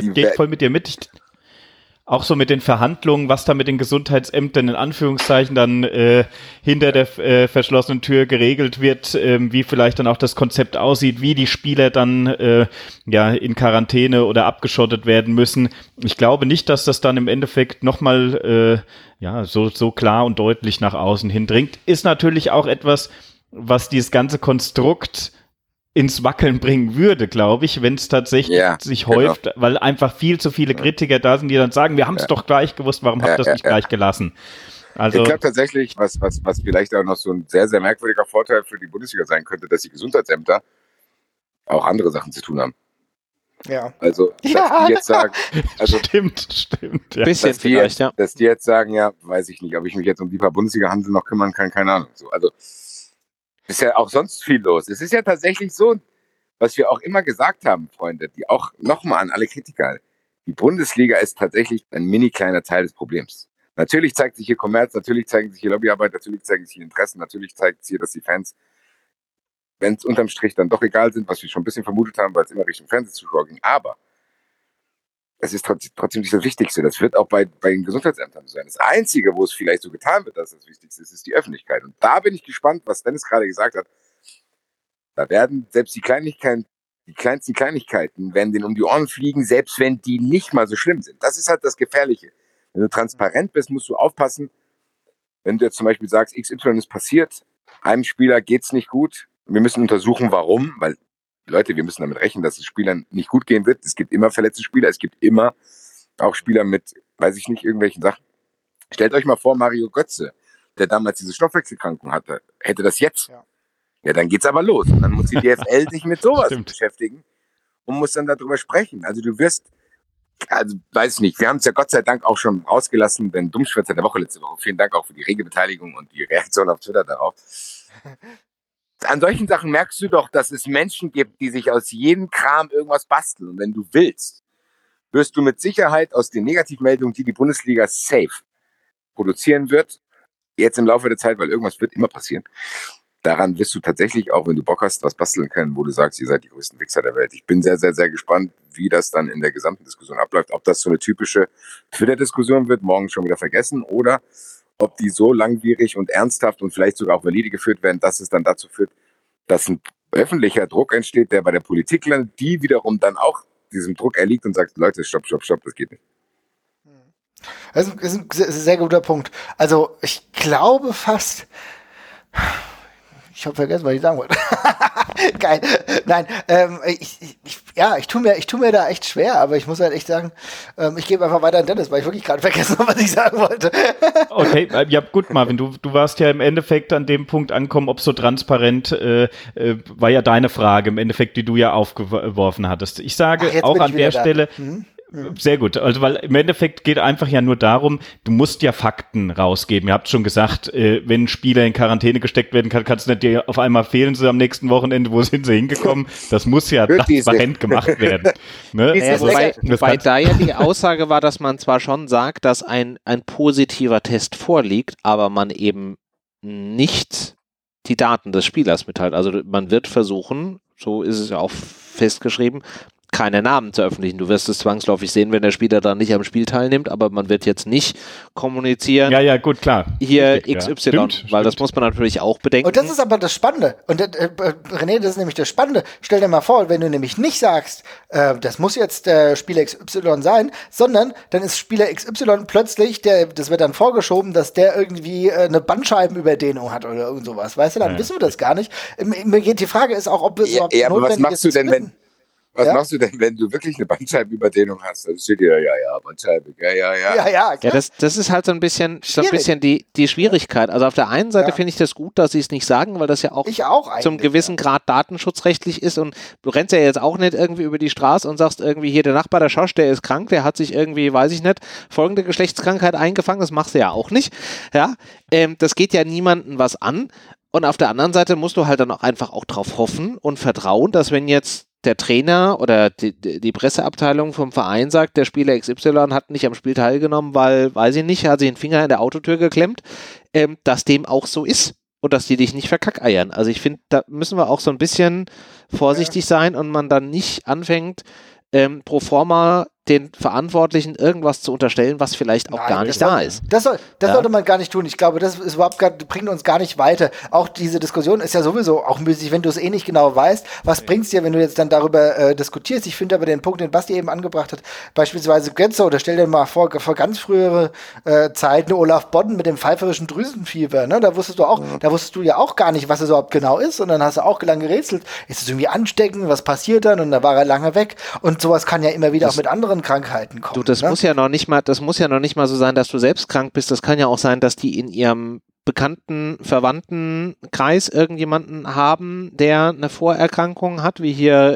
Auch so mit den Verhandlungen, was da mit den Gesundheitsämtern in Anführungszeichen dann hinter der verschlossenen Tür geregelt wird, wie vielleicht dann auch das Konzept aussieht, wie die Spieler dann in Quarantäne oder abgeschottet werden müssen. Ich glaube nicht, dass das dann im Endeffekt nochmal so klar und deutlich nach außen hindringt. Ist natürlich auch etwas, was dieses ganze Konstrukt ins Wackeln bringen würde, glaube ich, wenn es tatsächlich sich häuft, weil einfach viel zu viele Kritiker da sind, die dann sagen, wir haben es doch gleich gewusst, warum habt ihr das nicht gleich gelassen? Also, ich glaube tatsächlich, was vielleicht auch noch so ein sehr, sehr merkwürdiger Vorteil für die Bundesliga sein könnte, dass die Gesundheitsämter auch andere Sachen zu tun haben. Ja. Also, dass die jetzt sagen, stimmt. Ja. Bisschen vielleicht, ja. Dass die jetzt sagen, ja, weiß ich nicht, ob ich mich jetzt um die paar Bundesliga-Handel noch kümmern kann, keine Ahnung. So, also, ist ja auch sonst viel los. Es ist ja tatsächlich so, was wir auch immer gesagt haben, Freunde, die auch nochmal an alle Kritiker, die Bundesliga ist tatsächlich ein mini kleiner Teil des Problems. Natürlich zeigt sich hier Kommerz, natürlich zeigen sich hier Lobbyarbeit, natürlich zeigen sich hier Interessen, natürlich zeigt es hier, dass die Fans, wenn es unterm Strich dann doch egal sind, was wir schon ein bisschen vermutet haben, weil es immer Richtung Fernsehzuschauer ging, aber es ist trotzdem nicht das Wichtigste. Das wird auch bei den Gesundheitsämtern so sein. Das Einzige, wo es vielleicht so getan wird, dass das Wichtigste ist die Öffentlichkeit. Und da bin ich gespannt, was Dennis gerade gesagt hat. Da werden selbst die kleinsten Kleinigkeiten, werden denen um die Ohren fliegen, selbst wenn die nicht mal so schlimm sind. Das ist halt das Gefährliche. Wenn du transparent bist, musst du aufpassen. Wenn du jetzt zum Beispiel sagst, XY ist passiert, einem Spieler geht's nicht gut, wir müssen untersuchen, warum, weil Leute, wir müssen damit rechnen, dass es Spielern nicht gut gehen wird. Es gibt immer verletzte Spieler, es gibt immer auch Spieler mit, weiß ich nicht, irgendwelchen Sachen. Stellt euch mal vor, Mario Götze, der damals diese Stoffwechselkrankung hatte, hätte das jetzt. Ja, dann geht's aber los. Und dann muss die DFL sich mit sowas beschäftigen und muss dann darüber sprechen. Also du wirst, weiß ich nicht, wir haben es ja Gott sei Dank auch schon rausgelassen, den Dummschwätzer der Woche letzte Woche. Vielen Dank auch für die rege Beteiligung und die Reaktion auf Twitter darauf. An solchen Sachen merkst du doch, dass es Menschen gibt, die sich aus jedem Kram irgendwas basteln. Und wenn du willst, wirst du mit Sicherheit aus den Negativmeldungen, die Bundesliga safe produzieren wird, jetzt im Laufe der Zeit, weil irgendwas wird immer passieren, daran wirst du tatsächlich auch, wenn du Bock hast, was basteln können, wo du sagst, ihr seid die größten Wichser der Welt. Ich bin sehr, sehr, sehr gespannt, wie das dann in der gesamten Diskussion abläuft. Ob das so eine typische Twitter-Diskussion wird, morgen schon wieder vergessen, oder ob die so langwierig und ernsthaft und vielleicht sogar auch valide geführt werden, dass es dann dazu führt, dass ein öffentlicher Druck entsteht, der bei der Politik landet, die wiederum dann auch diesem Druck erliegt und sagt, Leute, stopp, das geht nicht. Das ist ein sehr guter Punkt. Also ich glaube fast, ich habe vergessen, was ich sagen wollte. Geil. Nein, ich tue mir da echt schwer, aber ich muss halt echt sagen, ich gebe einfach weiter an Dennis, weil ich wirklich gerade vergessen habe, was ich sagen wollte. Okay, ja gut, Marvin, du warst ja im Endeffekt an dem Punkt angekommen, ob so transparent, war ja deine Frage im Endeffekt, die du ja aufgeworfen hattest. Ich sage auch an der Stelle, sehr gut, also weil im Endeffekt geht einfach ja nur darum, du musst ja Fakten rausgeben. Ihr habt schon gesagt, wenn ein Spieler in Quarantäne gesteckt werden kann, kannst du nicht dir auf einmal fehlen sie am nächsten Wochenende, wo sind sie hingekommen? Das muss ja transparent gemacht werden. Ne? Wobei da ja die Aussage war, dass man zwar schon sagt, dass ein positiver Test vorliegt, aber man eben nicht die Daten des Spielers mitteilt. Also man wird versuchen, so ist es ja auch festgeschrieben, keine Namen zu öffentlichen. Du wirst es zwangsläufig sehen, wenn der Spieler dann nicht am Spiel teilnimmt, aber man wird jetzt nicht kommunizieren. Ja, gut, klar. Hier XY, Stimmt. Das muss man natürlich auch bedenken. Und das ist aber das Spannende. Und René, das ist nämlich das Spannende. Stell dir mal vor, wenn du nämlich nicht sagst, das muss jetzt Spieler XY sein, sondern dann ist Spieler XY plötzlich, das wird dann vorgeschoben, dass der irgendwie eine Bandscheibenüberdehnung hat oder irgend sowas. Weißt du, dann wissen wir das gar nicht. Die Frage ist auch, ob es überhaupt aber was machst du denn, Was machst du denn, wenn du wirklich eine Bandscheibenüberdehnung hast? Dann steht dir Bandscheibe, Ja, das ist halt so ein bisschen die Schwierigkeit. Also auf der einen Seite finde ich das gut, dass sie es nicht sagen, weil das ja auch zum gewissen Grad datenschutzrechtlich ist und du rennst ja jetzt auch nicht irgendwie über die Straße und sagst irgendwie hier der Nachbar, der Schosch, der ist krank, der hat sich irgendwie, weiß ich nicht, folgende Geschlechtskrankheit eingefangen, das machst du ja auch nicht. Ja, das geht ja niemandem was an und auf der anderen Seite musst du halt dann auch einfach auch drauf hoffen und vertrauen, dass wenn jetzt der Trainer oder die Presseabteilung vom Verein sagt, der Spieler XY hat nicht am Spiel teilgenommen, weil, weiß ich nicht, hat sich den Finger in der Autotür geklemmt, dass dem auch so ist und dass die dich nicht verkackeiern. Also ich finde, da müssen wir auch so ein bisschen vorsichtig sein und man dann nicht anfängt, pro forma den Verantwortlichen irgendwas zu unterstellen, was vielleicht auch gar nicht da ist. Das sollte man gar nicht tun. Ich glaube, das ist bringt uns gar nicht weiter. Auch diese Diskussion ist ja sowieso auch müßig, wenn du es eh nicht genau weißt. Was bringt's dir, wenn du jetzt dann darüber diskutierst? Ich finde aber den Punkt, den Basti eben angebracht hat, beispielsweise Götze, oder stell dir mal vor ganz frühere Zeiten, Olaf Bodden mit dem pfeiferischen Drüsenfieber, ne? Da wusstest du ja auch gar nicht, was es überhaupt genau ist, und dann hast du auch lange gerätselt. Ist es irgendwie ansteckend? Was passiert dann? Und da war er lange weg. Und sowas kann ja immer wieder auch mit anderen Krankheiten kommen. Das muss ja noch nicht mal so sein, dass du selbst krank bist. Das kann ja auch sein, dass die in ihrem bekannten Verwandtenkreis irgendjemanden haben, der eine Vorerkrankung hat, wie hier,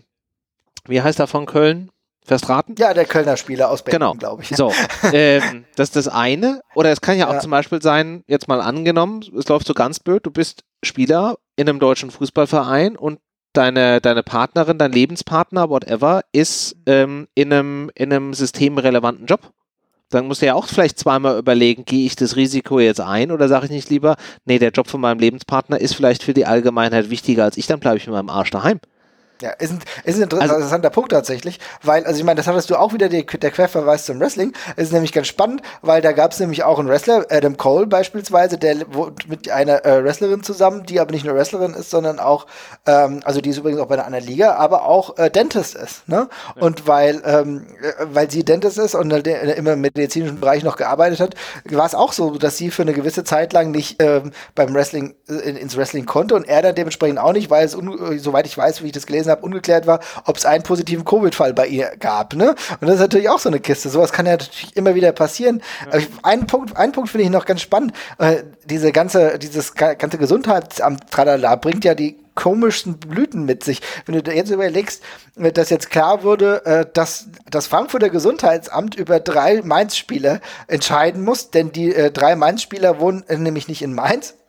wie heißt er von Köln? Verstraten? Ja, der Kölner Spieler aus Berlin, glaube ich. So, das ist das eine. Oder es kann ja auch zum Beispiel sein, jetzt mal angenommen, es läuft so ganz blöd, du bist Spieler in einem deutschen Fußballverein und deine Partnerin, dein Lebenspartner, whatever, ist in einem systemrelevanten Job. Dann musst du ja auch vielleicht zweimal überlegen, gehe ich das Risiko jetzt ein oder sage ich nicht lieber, nee, der Job von meinem Lebenspartner ist vielleicht für die Allgemeinheit wichtiger als ich, dann bleibe ich mit meinem Arsch daheim. Ja, ist ein interessanter Punkt tatsächlich, weil, also ich meine, das hattest du auch wieder, der Querverweis zum Wrestling, es ist nämlich ganz spannend, weil da gab es nämlich auch einen Wrestler, Adam Cole beispielsweise, der mit einer Wrestlerin zusammen, die aber nicht nur Wrestlerin ist, sondern auch, also die ist übrigens auch bei einer anderen Liga, aber auch Dentist ist, ne? Ja. Und weil sie Dentist ist und immer im medizinischen Bereich noch gearbeitet hat, war es auch so, dass sie für eine gewisse Zeit lang nicht beim Wrestling ins Wrestling konnte und er dann dementsprechend auch nicht, weil es, soweit ich weiß, wie ich das gelesen habe, ungeklärt war, ob es einen positiven Covid-Fall bei ihr gab, ne? Und das ist natürlich auch so eine Kiste. Sowas kann ja natürlich immer wieder passieren. Ja. Aber einen Punkt finde ich noch ganz spannend. Dieses ganze Gesundheitsamt Tralala bringt ja die komischsten Blüten mit sich. Wenn du jetzt überlegst, dass jetzt klar wurde, dass das Frankfurter Gesundheitsamt über 3 Mainz-Spieler entscheiden muss, denn die 3 Mainz-Spieler wohnen nämlich nicht in Mainz,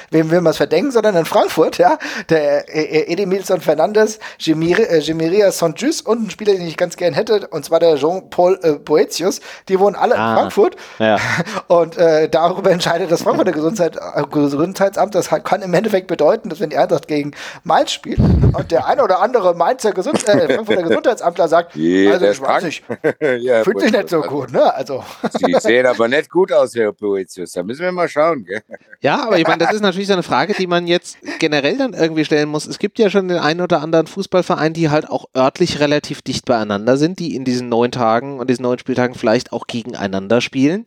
wem will man es verdenken, sondern in Frankfurt, ja, der Edemilson Fernandes, Gemeria Saint-Just und ein Spieler, den ich ganz gern hätte, und zwar der Jean-Paul Boetius, die wohnen alle in Frankfurt. Ja. Und darüber entscheidet das Frankfurter Gesundheitsamt. Das kann im Endeffekt bedeuten, dass wenn die Eintracht gegen Mainz spielt und der eine oder andere Mainzer Frankfurter Gesundheitsamtler sagt, also ich weiß nicht, Ja, fühlt sich nicht so gut, ne? Also. Sie sehen aber nicht gut aus, Herr Boetius. Da müssen wir mal schauen, gell? Ja, aber ich meine, das ist natürlich so eine Frage, die man jetzt generell dann irgendwie stellen muss. Es gibt ja schon den einen oder anderen Fußballverein, die halt auch örtlich relativ dicht beieinander sind, die in diesen 9 Tagen und diesen 9 Spieltagen vielleicht auch gegeneinander spielen.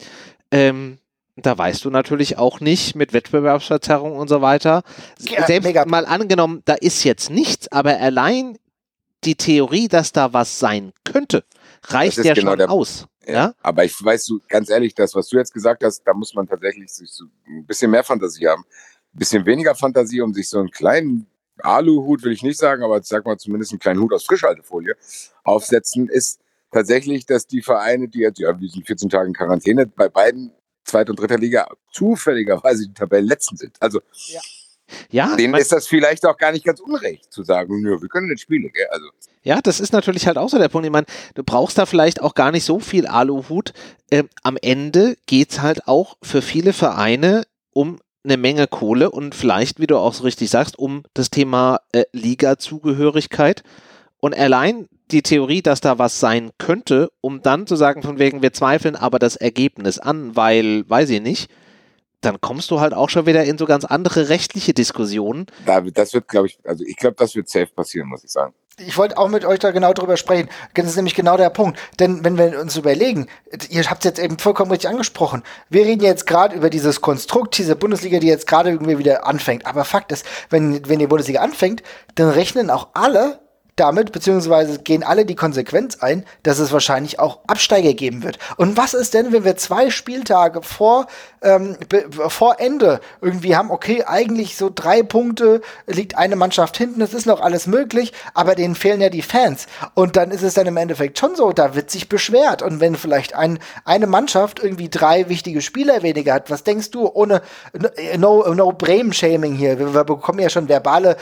Da weißt du natürlich auch nicht mit Wettbewerbsverzerrung und so weiter. Ja, selbst mega. mal angenommen, da ist jetzt nichts, aber allein die Theorie, dass da was sein könnte, reicht ja genau schon aus. Ja? Aber ich weiß, du, ganz ehrlich, das, was du jetzt gesagt hast, da muss man tatsächlich sich so ein bisschen mehr Fantasie haben. Ein bisschen weniger Fantasie, um sich so einen kleinen Aluhut, will ich nicht sagen, aber sag mal zumindest einen kleinen Hut aus Frischhaltefolie aufsetzen, ist tatsächlich, dass die Vereine, die jetzt ja diesen 14 Tagen Quarantäne bei beiden Zweiter und Dritter Liga zufälligerweise die Tabellenletzten sind. Also Ja, denen ist das vielleicht auch gar nicht ganz unrecht, zu sagen, nö, wir können nicht spielen. Gell? Also, ja, das ist natürlich halt auch so der Punkt. Ich meine, du brauchst da vielleicht auch gar nicht so viel Aluhut. Am Ende geht's halt auch für viele Vereine um eine Menge Kohle und vielleicht, wie du auch so richtig sagst, um das Thema Liga-Zugehörigkeit. Und allein die Theorie, dass da was sein könnte, um dann zu sagen, von wegen, wir zweifeln aber das Ergebnis an, weil, weiß ich nicht, dann kommst du halt auch schon wieder in so ganz andere rechtliche Diskussionen. das wird, glaube ich, also ich glaube, das wird safe passieren, muss ich sagen. Ich wollte auch mit euch da genau drüber sprechen. Das ist nämlich genau der Punkt. Denn wenn wir uns überlegen, ihr habt es jetzt eben vollkommen richtig angesprochen, wir reden jetzt gerade über dieses Konstrukt, diese Bundesliga, die jetzt gerade irgendwie wieder anfängt. Aber Fakt ist, wenn die Bundesliga anfängt, dann rechnen auch alle damit, beziehungsweise gehen alle die Konsequenz ein, dass es wahrscheinlich auch Absteiger geben wird. Und was ist denn, wenn wir 2 Spieltage vor Ende irgendwie haben, okay, eigentlich so 3 Punkte, liegt eine Mannschaft hinten, das ist noch alles möglich, aber denen fehlen ja die Fans. Und dann ist es dann im Endeffekt schon so, da wird sich beschwert. Und wenn vielleicht eine Mannschaft irgendwie 3 wichtige Spieler weniger hat, was denkst du, ohne no Bremen-Shaming hier, wir bekommen ja schon verbale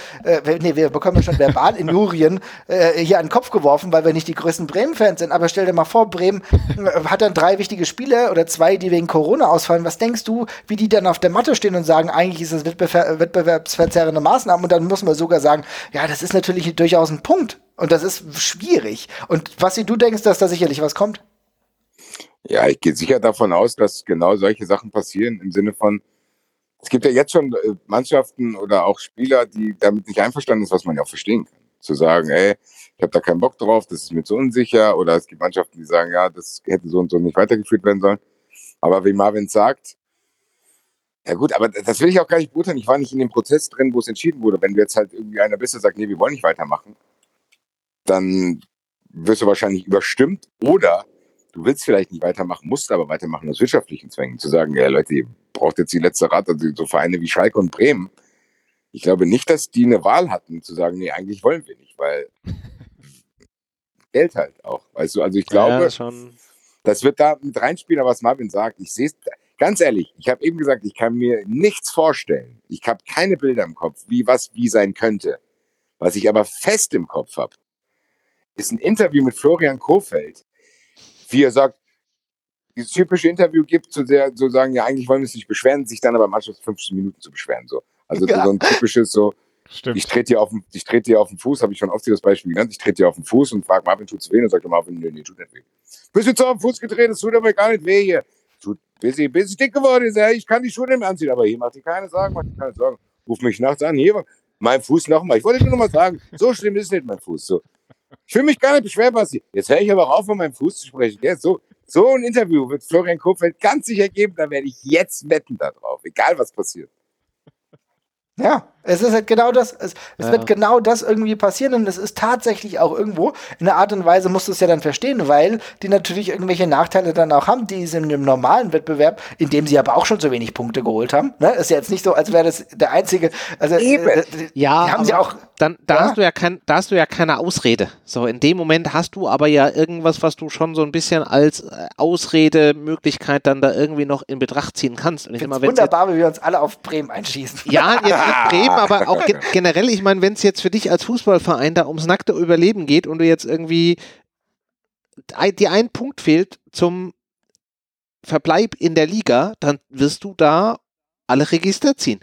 Injurien hier an den Kopf geworfen, weil wir nicht die größten Bremen-Fans sind. Aber stell dir mal vor, Bremen hat dann 3 wichtige Spieler oder 2, die wegen Corona ausfallen. Was denkst du, wie die dann auf der Matte stehen und sagen, eigentlich ist das wettbewerbsverzerrende Maßnahmen? Und dann muss man sogar sagen, ja, das ist natürlich durchaus ein Punkt. Und das ist schwierig. Und Basti, du denkst, dass da sicherlich was kommt? Ja, ich gehe sicher davon aus, dass genau solche Sachen passieren, im Sinne von, es gibt ja jetzt schon Mannschaften oder auch Spieler, die damit nicht einverstanden sind, was man ja auch verstehen kann. Zu sagen, ey, ich habe da keinen Bock drauf, das ist mir zu unsicher. Oder es gibt Mannschaften, die sagen, ja, das hätte so und so nicht weitergeführt werden sollen. Aber wie Marvin sagt, ja gut, aber das will ich auch gar nicht beurteilen. Ich war nicht in dem Prozess drin, wo es entschieden wurde. Wenn du jetzt halt irgendwie einer bist, der sagt, nee, wir wollen nicht weitermachen, dann wirst du wahrscheinlich überstimmt. Oder du willst vielleicht nicht weitermachen, musst aber weitermachen aus wirtschaftlichen Zwängen. Zu sagen, ja Leute, ihr braucht jetzt die letzte Rat, also so Vereine wie Schalke und Bremen. Ich glaube nicht, dass die eine Wahl hatten, zu sagen, nee, eigentlich wollen wir nicht, weil Geld halt auch, weißt du, also ich glaube, das wird da mit reinspielen, was Marvin sagt. Ich sehe es, ganz ehrlich, ich habe eben gesagt, ich kann mir nichts vorstellen. Ich habe keine Bilder im Kopf, wie sein könnte. Was ich aber fest im Kopf habe, ist ein Interview mit Florian Kohfeldt, wie er sagt, dieses typische Interview gibt, so sagen, ja, eigentlich wollen wir uns nicht beschweren, sich dann aber manchmal 15 Minuten zu beschweren, so. Also ja. So ein typisches so, stimmt. Ich trete dir auf den Fuß, habe ich schon oft das Beispiel genannt, ich trete dir auf den Fuß und frage Marvin, tut's weh? Und sagt Marvin, nee, tut nicht weh. Bist du jetzt auf den Fuß getreten, es tut aber gar nicht weh hier. Bis ich dick geworden ist, ich kann die Schuhe nicht mehr anziehen, aber hier mach dir keine Sorgen. Ruf mich nachts an, hier, mein Fuß nochmal. Ich wollte dir nur mal sagen, so schlimm ist nicht mein Fuß. So. Ich will mich gar nicht beschweren, Basti. Jetzt höre ich aber auf, von meinem Fuß zu sprechen. Ja, so ein Interview wird Florian Kohfeldt ganz sicher geben, da werde ich jetzt wetten da drauf, egal was passiert. Ja, es ist halt genau das, es wird genau das irgendwie passieren und es ist tatsächlich auch irgendwo, in einer Art und Weise musst du es ja dann verstehen, weil die natürlich irgendwelche Nachteile dann auch haben, die sie in dem normalen Wettbewerb, in dem sie aber auch schon so wenig Punkte geholt haben, ne? Ist ja jetzt nicht so, als wäre das der einzige, also die haben sie auch hast du ja keine Ausrede. So, in dem Moment hast du aber ja irgendwas, was du schon so ein bisschen als Ausredemöglichkeit dann da irgendwie noch in Betracht ziehen kannst. Und ich finde es wunderbar, wie wir uns alle auf Bremen einschießen. Ja, jetzt nicht Bremen, aber auch generell, ich meine, wenn es jetzt für dich als Fußballverein da ums nackte Überleben geht und du jetzt irgendwie dir ein Punkt fehlt zum Verbleib in der Liga, dann wirst du da alle Register ziehen.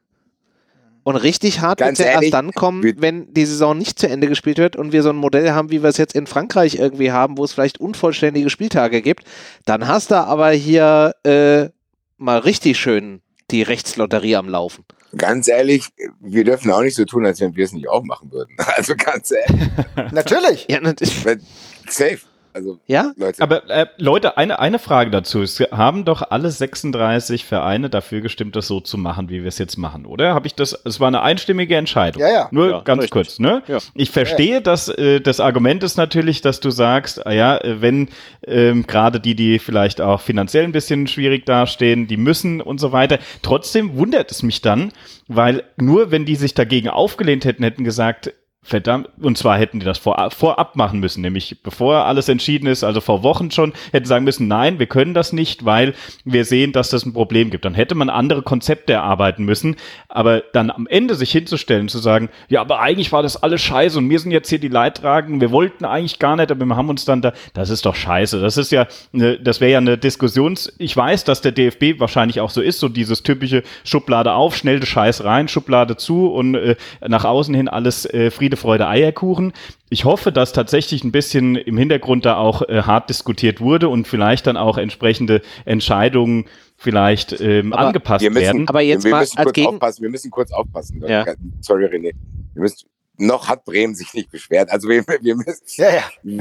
Und richtig hart wird es ja erst dann kommen, wenn die Saison nicht zu Ende gespielt wird und wir so ein Modell haben, wie wir es jetzt in Frankreich irgendwie haben, wo es vielleicht unvollständige Spieltage gibt. Dann hast du aber hier mal richtig schön die Rechtslotterie am Laufen. Ganz ehrlich, wir dürfen auch nicht so tun, als wenn wir es nicht auch machen würden. Also ganz ehrlich. Natürlich. Ja, natürlich. Safe. Also, ja? Leute. Aber Leute, eine Frage dazu. Es haben doch alle 36 Vereine dafür gestimmt, das so zu machen, wie wir es jetzt machen, oder? Es war eine einstimmige Entscheidung. Ja. Nur ganz richtig. Kurz, ne? Ja. Ich verstehe, dass das Argument ist natürlich, dass du sagst, wenn gerade die vielleicht auch finanziell ein bisschen schwierig dastehen, die müssen und so weiter. Trotzdem wundert es mich dann, weil nur wenn die sich dagegen aufgelehnt hätten gesagt, verdammt, und zwar hätten die das vorab machen müssen, nämlich bevor alles entschieden ist, also vor Wochen schon, hätten sagen müssen, nein, wir können das nicht, weil wir sehen, dass das ein Problem gibt. Dann hätte man andere Konzepte erarbeiten müssen, aber dann am Ende sich hinzustellen, zu sagen, ja, aber eigentlich war das alles scheiße und wir sind jetzt hier die Leidtragenden, wir wollten eigentlich gar nicht, aber wir haben uns dann das ist doch scheiße. Das ist ja, das wäre ja eine ich weiß, dass der DFB wahrscheinlich auch so ist, so dieses typische Schublade auf, schnell den Scheiß rein, Schublade zu und nach außen hin alles Friede, Freude, Eierkuchen. Ich hoffe, dass tatsächlich ein bisschen im Hintergrund da auch hart diskutiert wurde und vielleicht dann auch entsprechende Entscheidungen vielleicht angepasst werden. Aber jetzt wir müssen kurz aufpassen. Ja. Sorry, René. Noch hat Bremen sich nicht beschwert. Also wir müssen... Ja.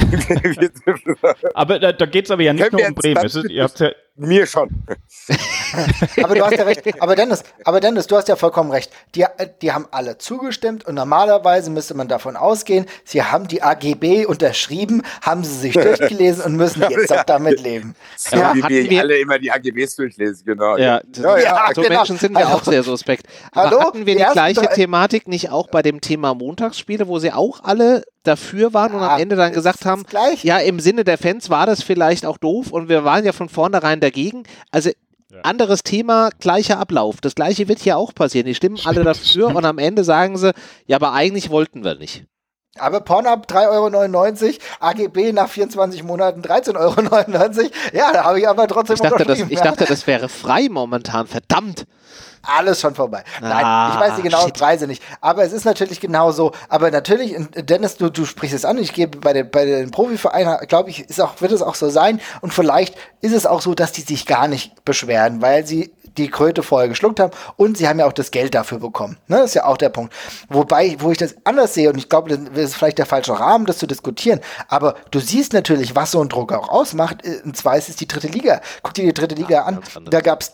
Aber da geht es aber ja nicht nur um Bremen. Mir schon. Aber du hast ja recht. Aber Dennis, du hast ja vollkommen recht. Die haben alle zugestimmt und normalerweise müsste man davon ausgehen, sie haben die AGB unterschrieben, haben sie sich durchgelesen und müssen jetzt auch damit leben. So wie wir alle immer die AGBs durchlesen, genau. Ja, so genau. Menschen sind wir auch sehr suspekt. Aber hatten wir die gleiche Thematik nicht auch bei dem Thema Montagsspiele, wo sie auch alle dafür waren und am Ende dann gesagt haben, ja, im Sinne der Fans war das vielleicht auch doof und wir waren ja von vornherein dagegen. Also anderes Thema, gleicher Ablauf. Das gleiche wird hier auch passieren. Die stimmen alle dafür und am Ende sagen sie, ja, aber eigentlich wollten wir nicht. Aber Pornhub 3,99 €, AGB nach 24 Monaten 13,99 €. Ja, da habe ich aber trotzdem Ich dachte, das wäre frei momentan, verdammt. Alles schon vorbei. Nein, ich weiß die genauen Preise nicht. Aber es ist natürlich genau so. Aber natürlich, Dennis, du sprichst es an. Ich gebe bei den Profivereinen, glaube ich, wird es auch so sein. Und vielleicht ist es auch so, dass die sich gar nicht beschweren, weil sie die Kröte vorher geschluckt haben und sie haben ja auch das Geld dafür bekommen. Ne? Das ist ja auch der Punkt. Wobei, wo ich das anders sehe, und ich glaube, das ist vielleicht der falsche Rahmen, das zu diskutieren, aber du siehst natürlich, was so ein Druck auch ausmacht, und zwar ist es die dritte Liga. Guck dir die dritte Liga an. Da gab's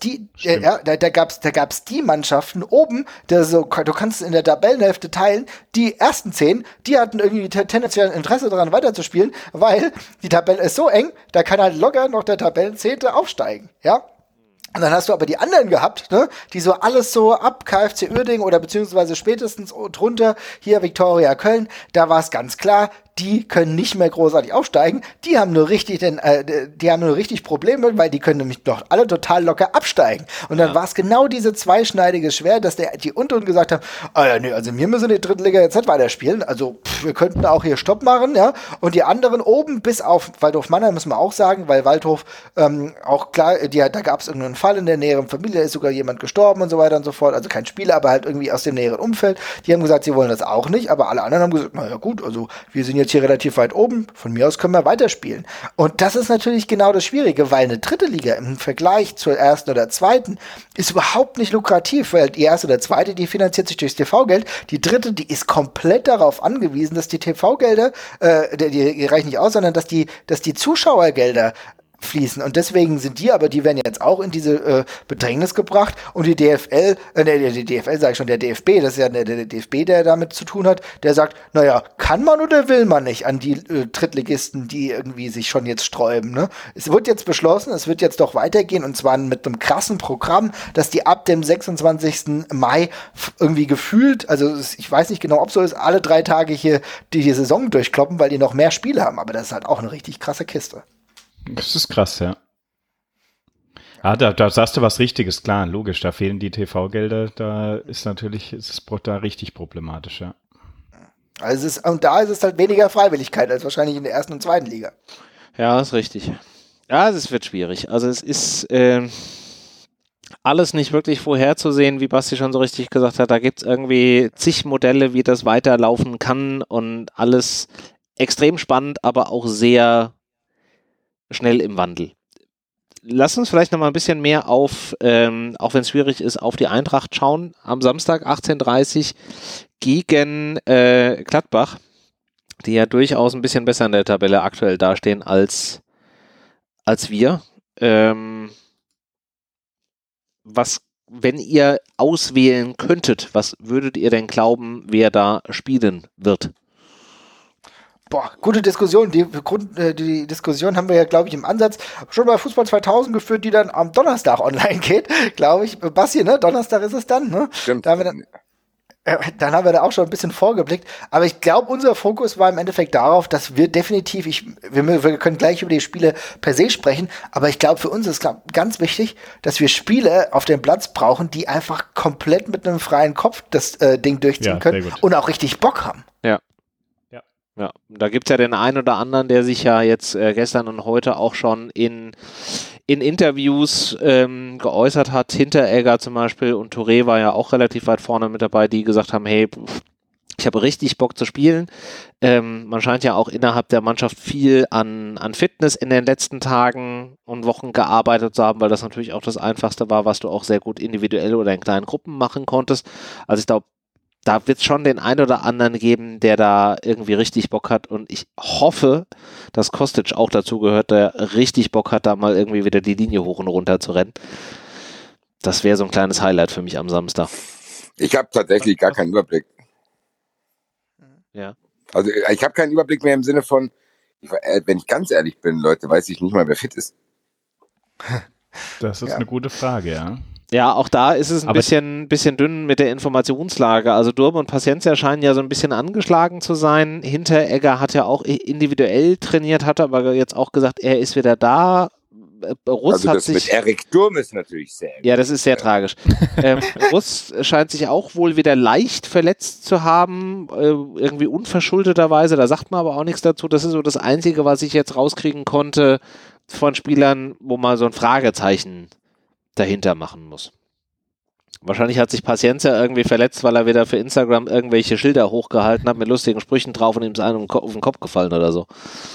da gab's die Mannschaften oben, du kannst es in der Tabellenhälfte teilen, die ersten 10, die hatten irgendwie tendenziell Interesse daran weiterzuspielen, weil die Tabelle ist so eng, da kann halt locker noch der Tabellenzehnte aufsteigen, ja. Und dann hast du aber die anderen gehabt, ne, die so alles so ab KfC Uerdingen oder beziehungsweise spätestens drunter hier Viktoria Köln, da war es ganz klar, die können nicht mehr großartig aufsteigen, die haben nur richtig Probleme, weil die können nämlich doch alle total locker absteigen. Und dann war es genau diese zweischneidige Schwert, dass die unteren gesagt haben, also wir müssen die dritte Liga jetzt nicht weiterspielen, also wir könnten auch hier Stopp machen, ja, und die anderen oben bis auf Waldhof Mannheim müssen wir auch sagen, weil Waldhof auch klar, da gab es irgendeinen Fall in der näheren Familie, ist sogar jemand gestorben und so weiter und so fort, also kein Spieler, aber halt irgendwie aus dem näheren Umfeld, die haben gesagt, sie wollen das auch nicht, aber alle anderen haben gesagt, naja gut, also wir sind jetzt hier relativ weit oben, von mir aus können wir weiterspielen. Und das ist natürlich genau das Schwierige, weil eine dritte Liga im Vergleich zur ersten oder zweiten ist überhaupt nicht lukrativ, weil die erste oder zweite, die finanziert sich durchs TV-Geld, die dritte, die ist komplett darauf angewiesen, dass die TV-Gelder, die reichen nicht aus, sondern dass die Zuschauergelder fließen. Und deswegen sind die werden jetzt auch in diese Bedrängnis gebracht. Und die DFL, die DFL sage ich schon, der DFB, das ist ja der DFB, der damit zu tun hat, der sagt, naja, kann man oder will man nicht an die Drittligisten, die irgendwie sich schon jetzt sträuben. Ne? Es wird jetzt beschlossen, es wird jetzt doch weitergehen, und zwar mit einem krassen Programm, dass die ab dem 26. Mai irgendwie gefühlt, also ich weiß nicht genau, ob so ist, alle 3 Tage hier die Saison durchkloppen, weil die noch mehr Spiele haben. Aber das ist halt auch eine richtig krasse Kiste. Das ist krass, ja. Da sagst du was Richtiges, klar, logisch, da fehlen die TV-Gelder, da ist es da richtig problematisch, ja. Also da ist es halt weniger Freiwilligkeit als wahrscheinlich in der ersten und zweiten Liga. Ja, ist richtig. Ja, es wird schwierig. Also es ist alles nicht wirklich vorherzusehen, wie Basti schon so richtig gesagt hat. Da gibt es irgendwie zig Modelle, wie das weiterlaufen kann, und alles extrem spannend, aber auch sehr schnell im Wandel. Lass uns vielleicht noch mal ein bisschen mehr auf, auch wenn es schwierig ist, auf die Eintracht schauen. Am Samstag 18:30 gegen Gladbach, die ja durchaus ein bisschen besser in der Tabelle aktuell dastehen als wir. Wenn ihr auswählen könntet, was würdet ihr denn glauben, wer da spielen wird? Boah, gute Diskussion. Die Diskussion haben wir ja, glaube ich, im Ansatz schon bei Fußball 2000 geführt, die dann am Donnerstag online geht, glaube ich. Basti, ne? Donnerstag ist es dann, ne? Stimmt. Dann haben wir da auch schon ein bisschen vorgeblickt. Aber ich glaube, unser Fokus war im Endeffekt darauf, dass wir definitiv, wir können gleich über die Spiele per se sprechen, aber ich glaube, für uns ist ganz wichtig, dass wir Spiele auf dem Platz brauchen, die einfach komplett mit einem freien Kopf das Ding durchziehen können und auch richtig Bock haben. Ja, da gibt es ja den einen oder anderen, der sich ja jetzt gestern und heute auch schon in Interviews geäußert hat. Hinteregger zum Beispiel und Touré war ja auch relativ weit vorne mit dabei, die gesagt haben, hey, ich habe richtig Bock zu spielen. Man scheint ja auch innerhalb der Mannschaft viel an Fitness in den letzten Tagen und Wochen gearbeitet zu haben, weil das natürlich auch das Einfachste war, was du auch sehr gut individuell oder in kleinen Gruppen machen konntest. Also ich glaube, da wird es schon den einen oder anderen geben, der da irgendwie richtig Bock hat, und ich hoffe, dass Kostic auch dazu gehört, der richtig Bock hat, da mal irgendwie wieder die Linie hoch und runter zu rennen. Das wäre so ein kleines Highlight für mich am Samstag. Ich habe tatsächlich gar keinen Überblick. Ja. Also ich habe keinen Überblick mehr im Sinne von, wenn ich ganz ehrlich bin, Leute, weiß ich nicht mal, wer fit ist. Das ist eine gute Frage, ja. Ja, auch da ist es ein bisschen dünn mit der Informationslage. Also Durm und Paciencia scheinen ja so ein bisschen angeschlagen zu sein. Hinteregger hat ja auch individuell trainiert, hat aber jetzt auch gesagt, er ist wieder da. Russ also das mit Erik Durm ist natürlich sehr gut. Ja, das ist sehr tragisch. Russ scheint sich auch wohl wieder leicht verletzt zu haben, irgendwie unverschuldeterweise, da sagt man aber auch nichts dazu. Das ist so das Einzige, was ich jetzt rauskriegen konnte von Spielern, wo man so ein Fragezeichen dahinter machen muss. Wahrscheinlich hat sich Paciencia irgendwie verletzt, weil er wieder für Instagram irgendwelche Schilder hochgehalten hat mit lustigen Sprüchen drauf und ihm ist einem auf den Kopf gefallen oder so.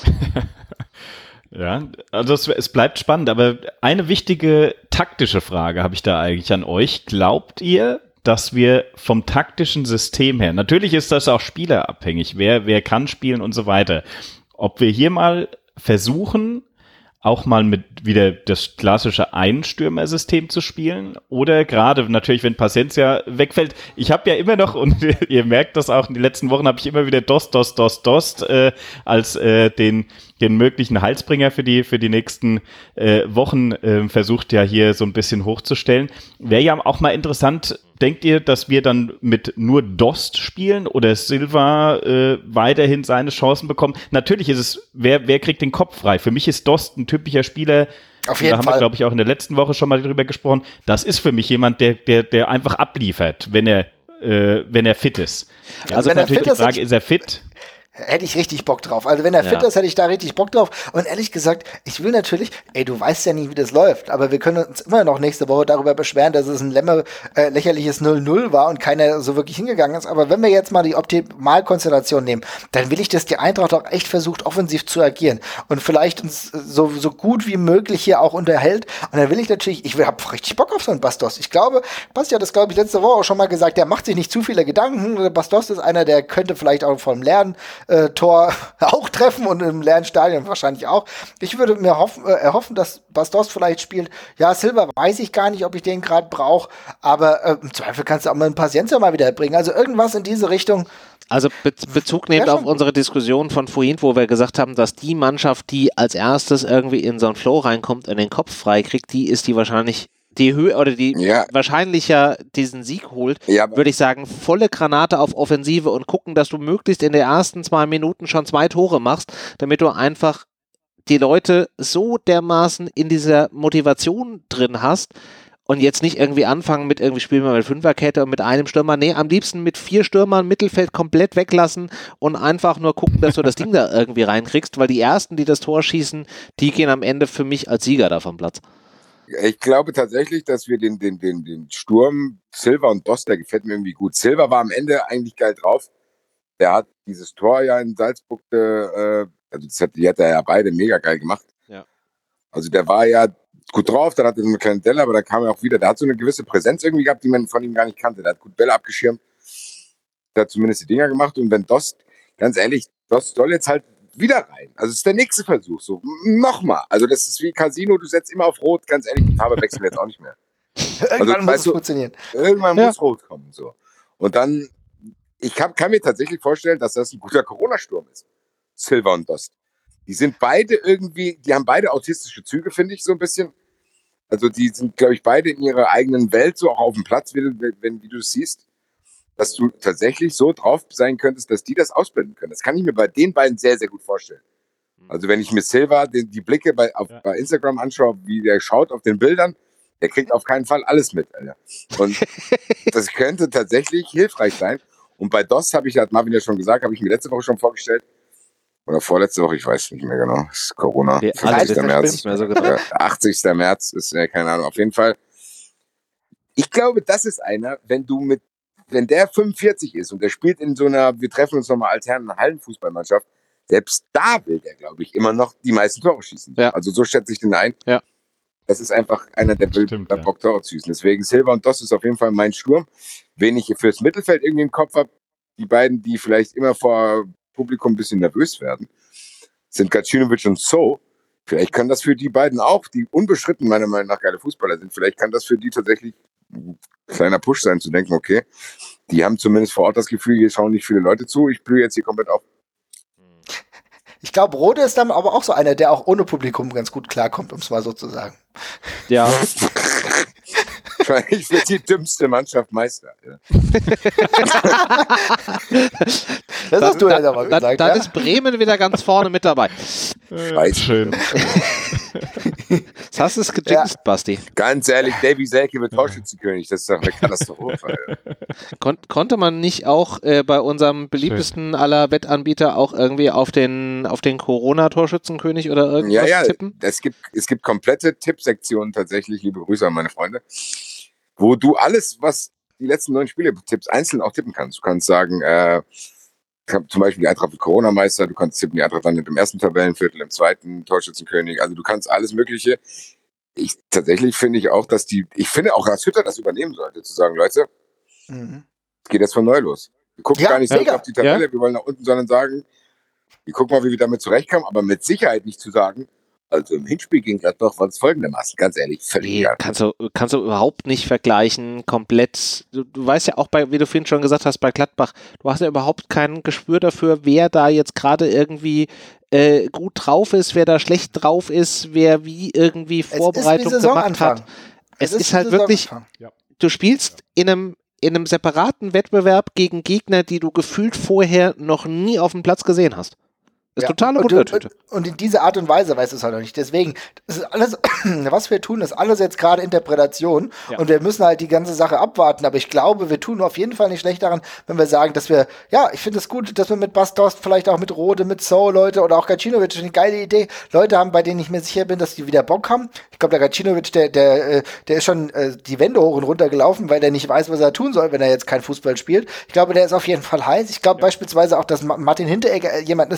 Ja, also es bleibt spannend, aber eine wichtige taktische Frage habe ich da eigentlich an euch. Glaubt ihr, dass wir vom taktischen System her, natürlich ist das auch spielerabhängig, wer kann spielen und so weiter, ob wir hier mal versuchen, auch mal mit wieder das klassische Einstürmer-System zu spielen, oder gerade natürlich, wenn Paciencia wegfällt. Ich habe ja immer noch, und ihr merkt das auch, in den letzten Wochen habe ich immer wieder Dost als den möglichen Heilsbringer für die nächsten Wochen versucht ja hier so ein bisschen hochzustellen. Wäre ja auch mal interessant, denkt ihr, dass wir dann mit nur Dost spielen oder Silva weiterhin seine Chancen bekommen? Natürlich ist es, wer kriegt den Kopf frei? Für mich ist Dost ein typischer Spieler, auf jeden da haben Fall. wir, glaube ich, auch in der letzten Woche schon mal drüber gesprochen. Das ist für mich jemand, der einfach abliefert, wenn er fit ist. Also wenn natürlich er fit die Frage, ist er fit? Hätte ich richtig Bock drauf. Also wenn er fit ist, hätte ich da richtig Bock drauf. Und ehrlich gesagt, ich will natürlich, du weißt ja nie, wie das läuft, aber wir können uns immer noch nächste Woche darüber beschweren, dass es ein lächerliches 0-0 war und keiner so wirklich hingegangen ist. Aber wenn wir jetzt mal die Optimalkonstellation nehmen, dann will ich, dass die Eintracht auch echt versucht, offensiv zu agieren und vielleicht uns so gut wie möglich hier auch unterhält. Und dann will ich natürlich, ich habe richtig Bock auf so einen Bastos. Ich glaube, Basti hat das, glaube ich, letzte Woche auch schon mal gesagt, der macht sich nicht zu viele Gedanken. Bastos ist einer, der könnte vielleicht auch vom Lernen Tor auch treffen und im leeren Stadion wahrscheinlich auch. Ich würde mir erhoffen, dass Bas Dost vielleicht spielt. Ja, Silva weiß ich gar nicht, ob ich den gerade brauche, aber im Zweifel kannst du auch mal einen Paciencia mal wieder bringen. Also irgendwas in diese Richtung. Also Bezug nehmend auf unsere Diskussion von vorhin, wo wir gesagt haben, dass die Mannschaft, die als erstes irgendwie in so einen Flow reinkommt und den Kopf frei kriegt, die ist die wahrscheinlich die Höhe oder die wahrscheinlicher diesen Sieg holt, würde ich sagen, volle Granate auf Offensive und gucken, dass du möglichst in den ersten 2 Minuten schon 2 Tore machst, damit du einfach die Leute so dermaßen in dieser Motivation drin hast und jetzt nicht irgendwie anfangen mit irgendwie spielen wir mit Fünferkette und mit einem Stürmer, nee, am liebsten mit 4 Stürmern Mittelfeld komplett weglassen und einfach nur gucken, dass du das Ding da irgendwie reinkriegst, weil die Ersten, die das Tor schießen, die gehen am Ende für mich als Sieger da vom Platz. Ich glaube tatsächlich, dass wir den Sturm, Silva und Dost, der gefällt mir irgendwie gut. Silva war am Ende eigentlich geil drauf. Der hat dieses Tor ja in Salzburg, die hat er ja beide mega geil gemacht. Ja. Also der war ja gut drauf, dann hatte er eine kleine Delle, aber dann kam er auch wieder. Der hat so eine gewisse Präsenz irgendwie gehabt, die man von ihm gar nicht kannte. Der hat gut Bälle abgeschirmt. Der hat zumindest die Dinger gemacht. Und wenn Dost, ganz ehrlich, Dost soll jetzt halt wieder rein. Also es ist der nächste Versuch. So, nochmal. Also das ist wie Casino, du setzt immer auf Rot. Ganz ehrlich, die Farbe wechseln jetzt auch nicht mehr. Irgendwann muss es funktionieren. Irgendwann muss Rot kommen. So. Und dann, kann mir tatsächlich vorstellen, dass das ein guter Corona-Sturm ist. Silva und Dost. Die sind beide irgendwie, die haben beide autistische Züge, finde ich, so ein bisschen. Also die sind, glaube ich, beide in ihrer eigenen Welt, so auch auf dem Platz, wie du es siehst, dass du tatsächlich so drauf sein könntest, dass die das ausblenden können. Das kann ich mir bei den beiden sehr, sehr gut vorstellen. Also wenn ich mir Silva die Blicke bei Instagram anschaue, wie der schaut auf den Bildern, der kriegt auf keinen Fall alles mit, Alter. Und das könnte tatsächlich hilfreich sein. Und bei DOS hat Marvin ja schon gesagt, habe ich mir letzte Woche schon vorgestellt, oder vorletzte Woche, ich weiß nicht mehr genau, das ist Corona, 50. März, 80. März, ist keine Ahnung, auf jeden Fall. Ich glaube, das ist einer, wenn der 45 ist und der spielt in so einer, wir treffen uns nochmal alternen Hallenfußballmannschaft, selbst da will der, glaube ich, immer noch die meisten Tore schießen. Ja. Also so schätze ich den ein. Ja. Das ist einfach einer, der will Bock Tore zu schießen. Deswegen Silva und Dost ist auf jeden Fall mein Sturm. Wen ich fürs Mittelfeld irgendwie im Kopf habe, die beiden, die vielleicht immer vor Publikum ein bisschen nervös werden, sind Gacinovic und So. Vielleicht kann das für die beiden auch, die unbestritten meiner Meinung nach geile Fußballer sind, vielleicht kann das für die tatsächlich ein kleiner Push sein, zu denken, okay, die haben zumindest vor Ort das Gefühl, hier schauen nicht viele Leute zu, ich blühe jetzt hier komplett auf. Ich glaube, Rode ist dann aber auch so einer, der auch ohne Publikum ganz gut klarkommt, um es mal so zu sagen. Ja. Ich bin die dümmste Mannschaft Meister. Ja. Das hast du ja aber gesagt. Dann ist Bremen wieder ganz vorne mit dabei. Schön. Das hast du es gejinxt, Basti. Ganz ehrlich, Davy Selke wird Torschützenkönig. Das ist doch eine Katastrophe. Konnte man nicht auch bei unserem beliebtesten aller Wettanbieter auch irgendwie auf den Corona-Torschützenkönig oder irgendwas tippen? Es gibt komplette Tippsektionen tatsächlich, liebe Grüße an meine Freunde, wo du alles, was die letzten 9 Spiele tippst, einzeln auch tippen kannst. Du kannst sagen, zum Beispiel die Eintracht wird Corona-Meister, du kannst tippen, die Eintracht landet im ersten Tabellenviertel, im zweiten Torschützenkönig, also du kannst alles Mögliche. Tatsächlich finde ich auch, dass ich finde auch, dass Hütter das übernehmen sollte, zu sagen, Leute, es geht jetzt von neu los. Wir gucken gar nicht so auf die Tabelle, wir wollen nach unten, sondern sagen, wir gucken mal, wie wir damit zurechtkommen, aber mit Sicherheit nicht zu sagen, also im Hinspiel gegen Gladbach war es folgendermaßen, ganz ehrlich, völlig egal. Kannst du überhaupt nicht vergleichen, komplett. Du weißt ja auch, wie du vorhin schon gesagt hast, bei Gladbach, du hast ja überhaupt kein Gespür dafür, wer da jetzt gerade irgendwie gut drauf ist, wer da schlecht drauf ist, wer wie irgendwie Vorbereitung gemacht hat. Es ist halt wirklich, du spielst in einem separaten Wettbewerb gegen Gegner, die du gefühlt vorher noch nie auf dem Platz gesehen hast. Das ist totale Wundertüte. Und in dieser Art und Weise weißt du es halt noch nicht. Deswegen, das ist alles, was wir tun, ist alles jetzt gerade Interpretation. Ja. Und wir müssen halt die ganze Sache abwarten. Aber ich glaube, wir tun auf jeden Fall nicht schlecht daran, wenn wir sagen, dass wir, ich finde es gut, dass wir mit Bas Dost, vielleicht auch mit Rode, mit So Leute oder auch Gacinovic, eine geile Idee, Leute haben, bei denen ich mir sicher bin, dass die wieder Bock haben. Ich glaube, der Gacinovic, der ist schon die Wände hoch und runter gelaufen, weil der nicht weiß, was er tun soll, wenn er jetzt kein Fußball spielt. Ich glaube, der ist auf jeden Fall heiß. Ich glaube beispielsweise auch, dass Martin Hinteregger jemand ist, der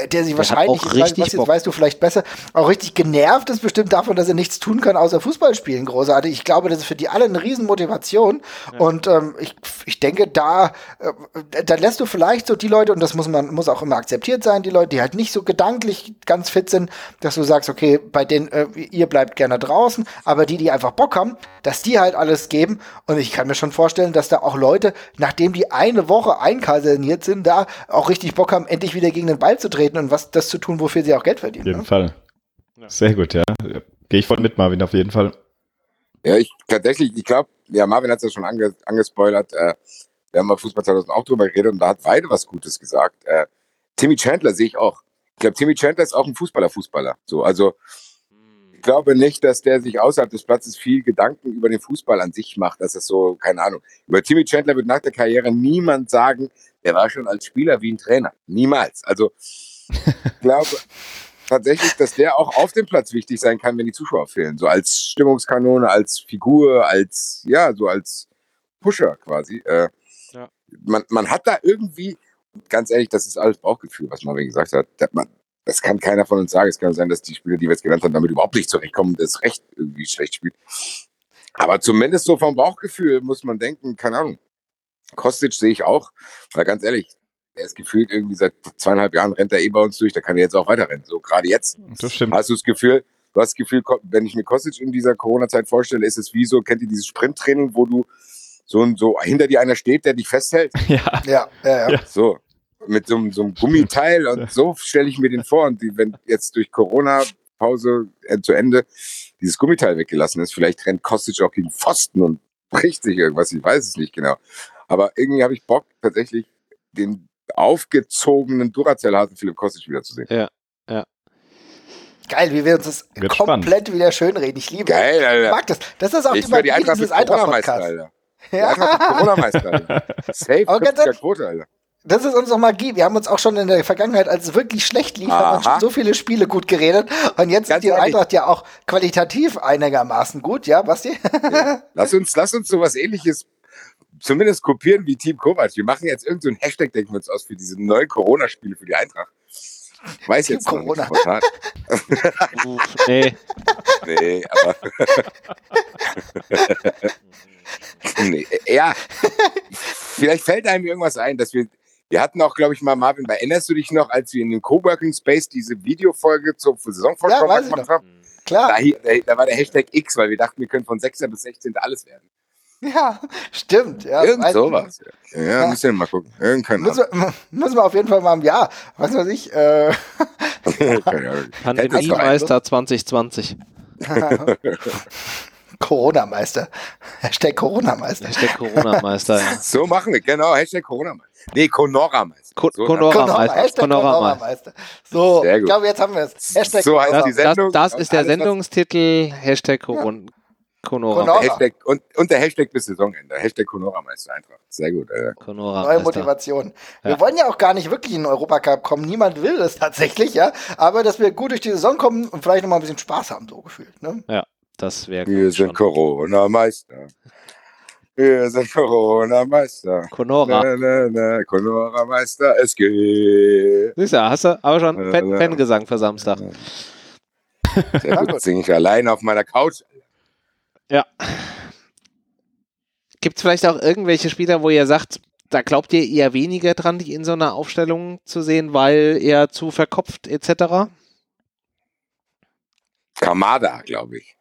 der sich wahrscheinlich, auch richtig jetzt weißt du vielleicht besser, auch richtig genervt ist bestimmt davon, dass er nichts tun kann, außer Fußball spielen, großartig. Ich glaube, das ist für die alle eine Riesenmotivation. Ja. Und ich denke, da lässt du vielleicht so die Leute, und das muss auch immer akzeptiert sein, die Leute, die halt nicht so gedanklich ganz fit sind, dass du sagst, okay, bei denen, ihr bleibt gerne draußen, aber die einfach Bock haben, dass die halt alles geben. Und ich kann mir schon vorstellen, dass da auch Leute, nachdem die eine Woche einkaserniert sind, da auch richtig Bock haben, endlich wieder gegen den Ball zu treten und das zu tun, wofür sie auch Geld verdienen. Auf jeden Fall. Sehr gut, ja. Gehe ich voll mit, Marvin, auf jeden Fall. Ja, ich glaube, ja, Marvin hat es ja schon angespoilert. Wir haben mal Fußball 2000 auch drüber geredet und da hat Weide was Gutes gesagt. Timmy Chandler sehe ich auch. Ich glaube, Timmy Chandler ist auch ein Fußballer. So, also ich glaube nicht, dass der sich außerhalb des Platzes viel Gedanken über den Fußball an sich macht. Das ist so, keine Ahnung. Über Timmy Chandler wird nach der Karriere niemand sagen, der war schon als Spieler wie ein Trainer. Niemals. Also ich glaube tatsächlich, dass der auch auf dem Platz wichtig sein kann, wenn die Zuschauer fehlen. So als Stimmungskanone, als Figur, als Pusher quasi. Man hat da irgendwie, ganz ehrlich, das ist alles Bauchgefühl, was Marvin gesagt hat. Das kann keiner von uns sagen. Es kann sein, dass die Spieler, die wir jetzt genannt haben, damit überhaupt nicht zurechtkommen, das Recht irgendwie schlecht spielt. Aber zumindest so vom Bauchgefühl muss man denken, keine Ahnung. Kostic sehe ich auch, weil ganz ehrlich, er ist gefühlt irgendwie seit 2,5 Jahren rennt er bei uns durch, da kann er jetzt auch weiter rennen. So gerade jetzt. Das stimmt. Du hast das Gefühl, wenn ich mir Kostic in dieser Corona-Zeit vorstelle, ist es wie so, kennt ihr dieses Sprinttraining, wo du so hinter dir einer steht, der dich festhält? Ja. So. Mit so einem Gummiteil und so stelle ich mir den vor. Und wenn jetzt durch Corona-Pause zu Ende dieses Gummiteil weggelassen ist, vielleicht rennt Kostic auch gegen Pfosten und bricht sich irgendwas, ich weiß es nicht genau. Aber irgendwie habe ich Bock, tatsächlich den aufgezogenen Duracell-Hasen Philipp Kostic wiederzusehen. Ja. Geil, wie wir uns das komplett wieder schönreden. Ich liebe Geil, Alter. Ich mag das. Das ist auch die Eintracht dieses Corona-Meister, Alter. Die Eintracht Corona-Meister, Alter. Safe, 50er Quote, Alter. Das ist unsere Magie. Wir haben uns auch schon in der Vergangenheit, als es wirklich schlecht lief, haben uns schon so viele Spiele gut geredet. Und jetzt ist die Eintracht ja auch qualitativ einigermaßen gut, ja, Basti? Ja. Lass uns sowas Ähnliches zumindest kopieren wie Team Kovac. Wir machen jetzt irgendeinen Hashtag, denken wir uns aus, für diese neuen Corona-Spiele für die Eintracht. Ich weiß jetzt Team noch Corona. nicht. Nee, aber... nee, ja. Vielleicht fällt einem irgendwas ein, dass wir hatten auch, glaube ich, mal, Marvin, erinnerst du dich noch, als wir in dem Coworking Space diese Videofolge zur Saisonvorschau gemacht haben? Klar. Da war der Hashtag X, weil wir dachten, wir können von 6. bis 16. alles werden. Ja, stimmt. Ja, irgend sowas. Ja, müssen wir mal gucken. Müssen wir auf jeden Fall mal im Jahr, was weiß ich. Pandemiemeister 2020. Corona-Meister. Hashtag Corona-Meister. Hashtag Corona-Meister, ja. So machen wir, genau. Hashtag Corona-Meister. Nee, Conora-Meister. Conora-Meister. So, ich glaube, jetzt haben wir es. Hashtag so heißt die Sendung. Das ist der Sendungstitel. Hashtag Conora. Und der Hashtag bis Saisonende. Hashtag Conora-Meister Eintracht. Sehr gut. Neue Motivation. Wir wollen ja auch gar nicht wirklich in den Europacup kommen. Niemand will das tatsächlich, ja. Aber dass wir gut durch die Saison kommen und vielleicht noch mal ein bisschen Spaß haben, so gefühlt. Ne? Ja. Das wäre Wir sind Corona-Meister. Wir sind Corona-Meister. Conora. Conora-Meister, es geht. Siehst du, hast du aber schon Fangesang für Samstag. Sehr gut, singe ich allein auf meiner Couch. Ja. Gibt es vielleicht auch irgendwelche Spieler, wo ihr sagt, da glaubt ihr eher weniger dran, die in so einer Aufstellung zu sehen, weil eher zu verkopft etc.? Kamada, glaube ich.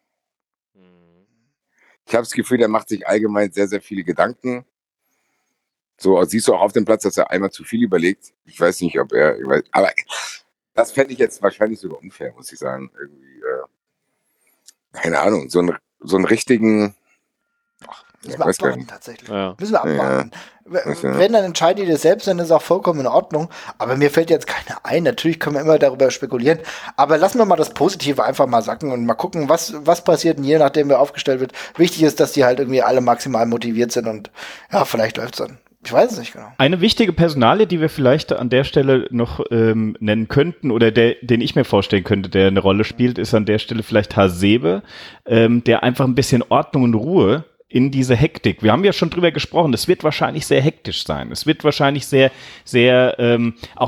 Ich habe das Gefühl, der macht sich allgemein sehr, sehr viele Gedanken. So siehst du auch auf dem Platz, dass er einmal zu viel überlegt. Ich weiß nicht, aber das fände ich jetzt wahrscheinlich sogar unfair, muss ich sagen. Irgendwie, keine Ahnung, so einen richtigen... Müssen wir abwarten, tatsächlich. Ja. Müssen wir abwarten. Ja. Wenn, dann entscheiden die das selbst, dann ist es auch vollkommen in Ordnung. Aber mir fällt jetzt keiner ein. Natürlich können wir immer darüber spekulieren. Aber lassen wir mal das Positive einfach mal sacken und mal gucken, was passiert, je nachdem, wer aufgestellt wird. Wichtig ist, dass die halt irgendwie alle maximal motiviert sind und ja, vielleicht läuft's dann. Ich weiß es nicht genau. Eine wichtige Personalie, die wir vielleicht an der Stelle noch nennen könnten oder den ich mir vorstellen könnte, der eine Rolle spielt, ist an der Stelle vielleicht Hasebe, der einfach ein bisschen Ordnung und Ruhe in diese Hektik. Wir haben ja schon drüber gesprochen, es wird wahrscheinlich sehr hektisch sein. Es wird wahrscheinlich sehr, sehr, auch die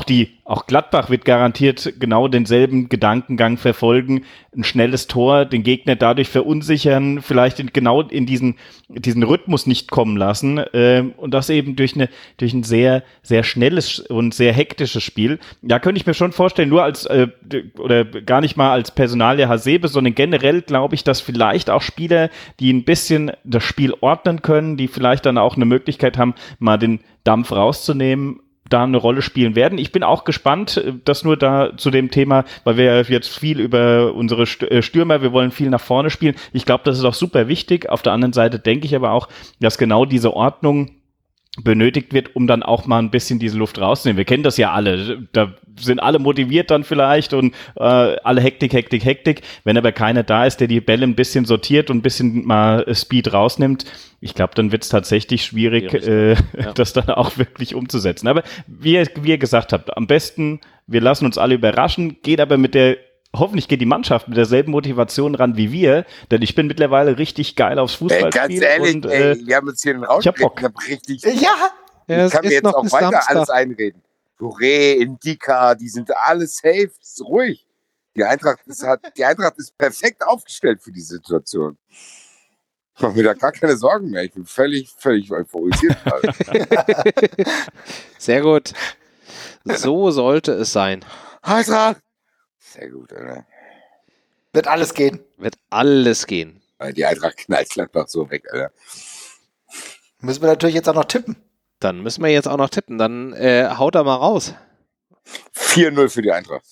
auch Gladbach wird garantiert genau denselben Gedankengang verfolgen. Ein schnelles Tor, den Gegner dadurch verunsichern, vielleicht genau in diesen Rhythmus nicht kommen lassen und das eben durch ein sehr, sehr schnelles und sehr hektisches Spiel. Da könnte ich mir schon vorstellen, nur als oder gar nicht mal als Personalie Hasebe, sondern generell glaube ich, dass vielleicht auch Spieler, die ein bisschen das Spiel ordnen können, die vielleicht dann auch eine Möglichkeit haben, mal den Dampf rauszunehmen, da eine Rolle spielen werden. Ich bin auch gespannt, das nur da zu dem Thema, weil wir jetzt viel über unsere Stürmer, wir wollen viel nach vorne spielen. Ich glaube, das ist auch super wichtig. Auf der anderen Seite denke ich aber auch, dass genau diese Ordnung benötigt wird, um dann auch mal ein bisschen diese Luft rauszunehmen. Wir kennen das ja alle. Da sind alle motiviert dann vielleicht und alle Hektik. Wenn aber keiner da ist, der die Bälle ein bisschen sortiert und ein bisschen mal Speed rausnimmt, ich glaube, dann wird es tatsächlich schwierig, das dann auch wirklich umzusetzen. Aber wie ihr gesagt habt, am besten, wir lassen uns alle überraschen, hoffentlich geht die Mannschaft mit derselben Motivation ran wie wir, denn ich bin mittlerweile richtig geil aufs Fußballspiel. Ganz ehrlich, und, wir haben uns hier den Rausch richtig. Ja, ich kann mir jetzt auch weiter Samstag alles einreden. Touré, Indika, die sind alle safe, ist ruhig. Die Eintracht ist perfekt aufgestellt für die Situation. Ich mache mir da gar keine Sorgen mehr. Ich bin völlig euphorisiert. Sehr gut. So sollte es sein. Eintracht! Sehr gut, oder? Wird alles gehen. Die Eintracht knallt Gladbach so weg, Alter. Müssen wir natürlich jetzt auch noch tippen. Dann Dann haut er mal raus. 4-0 für die Eintracht.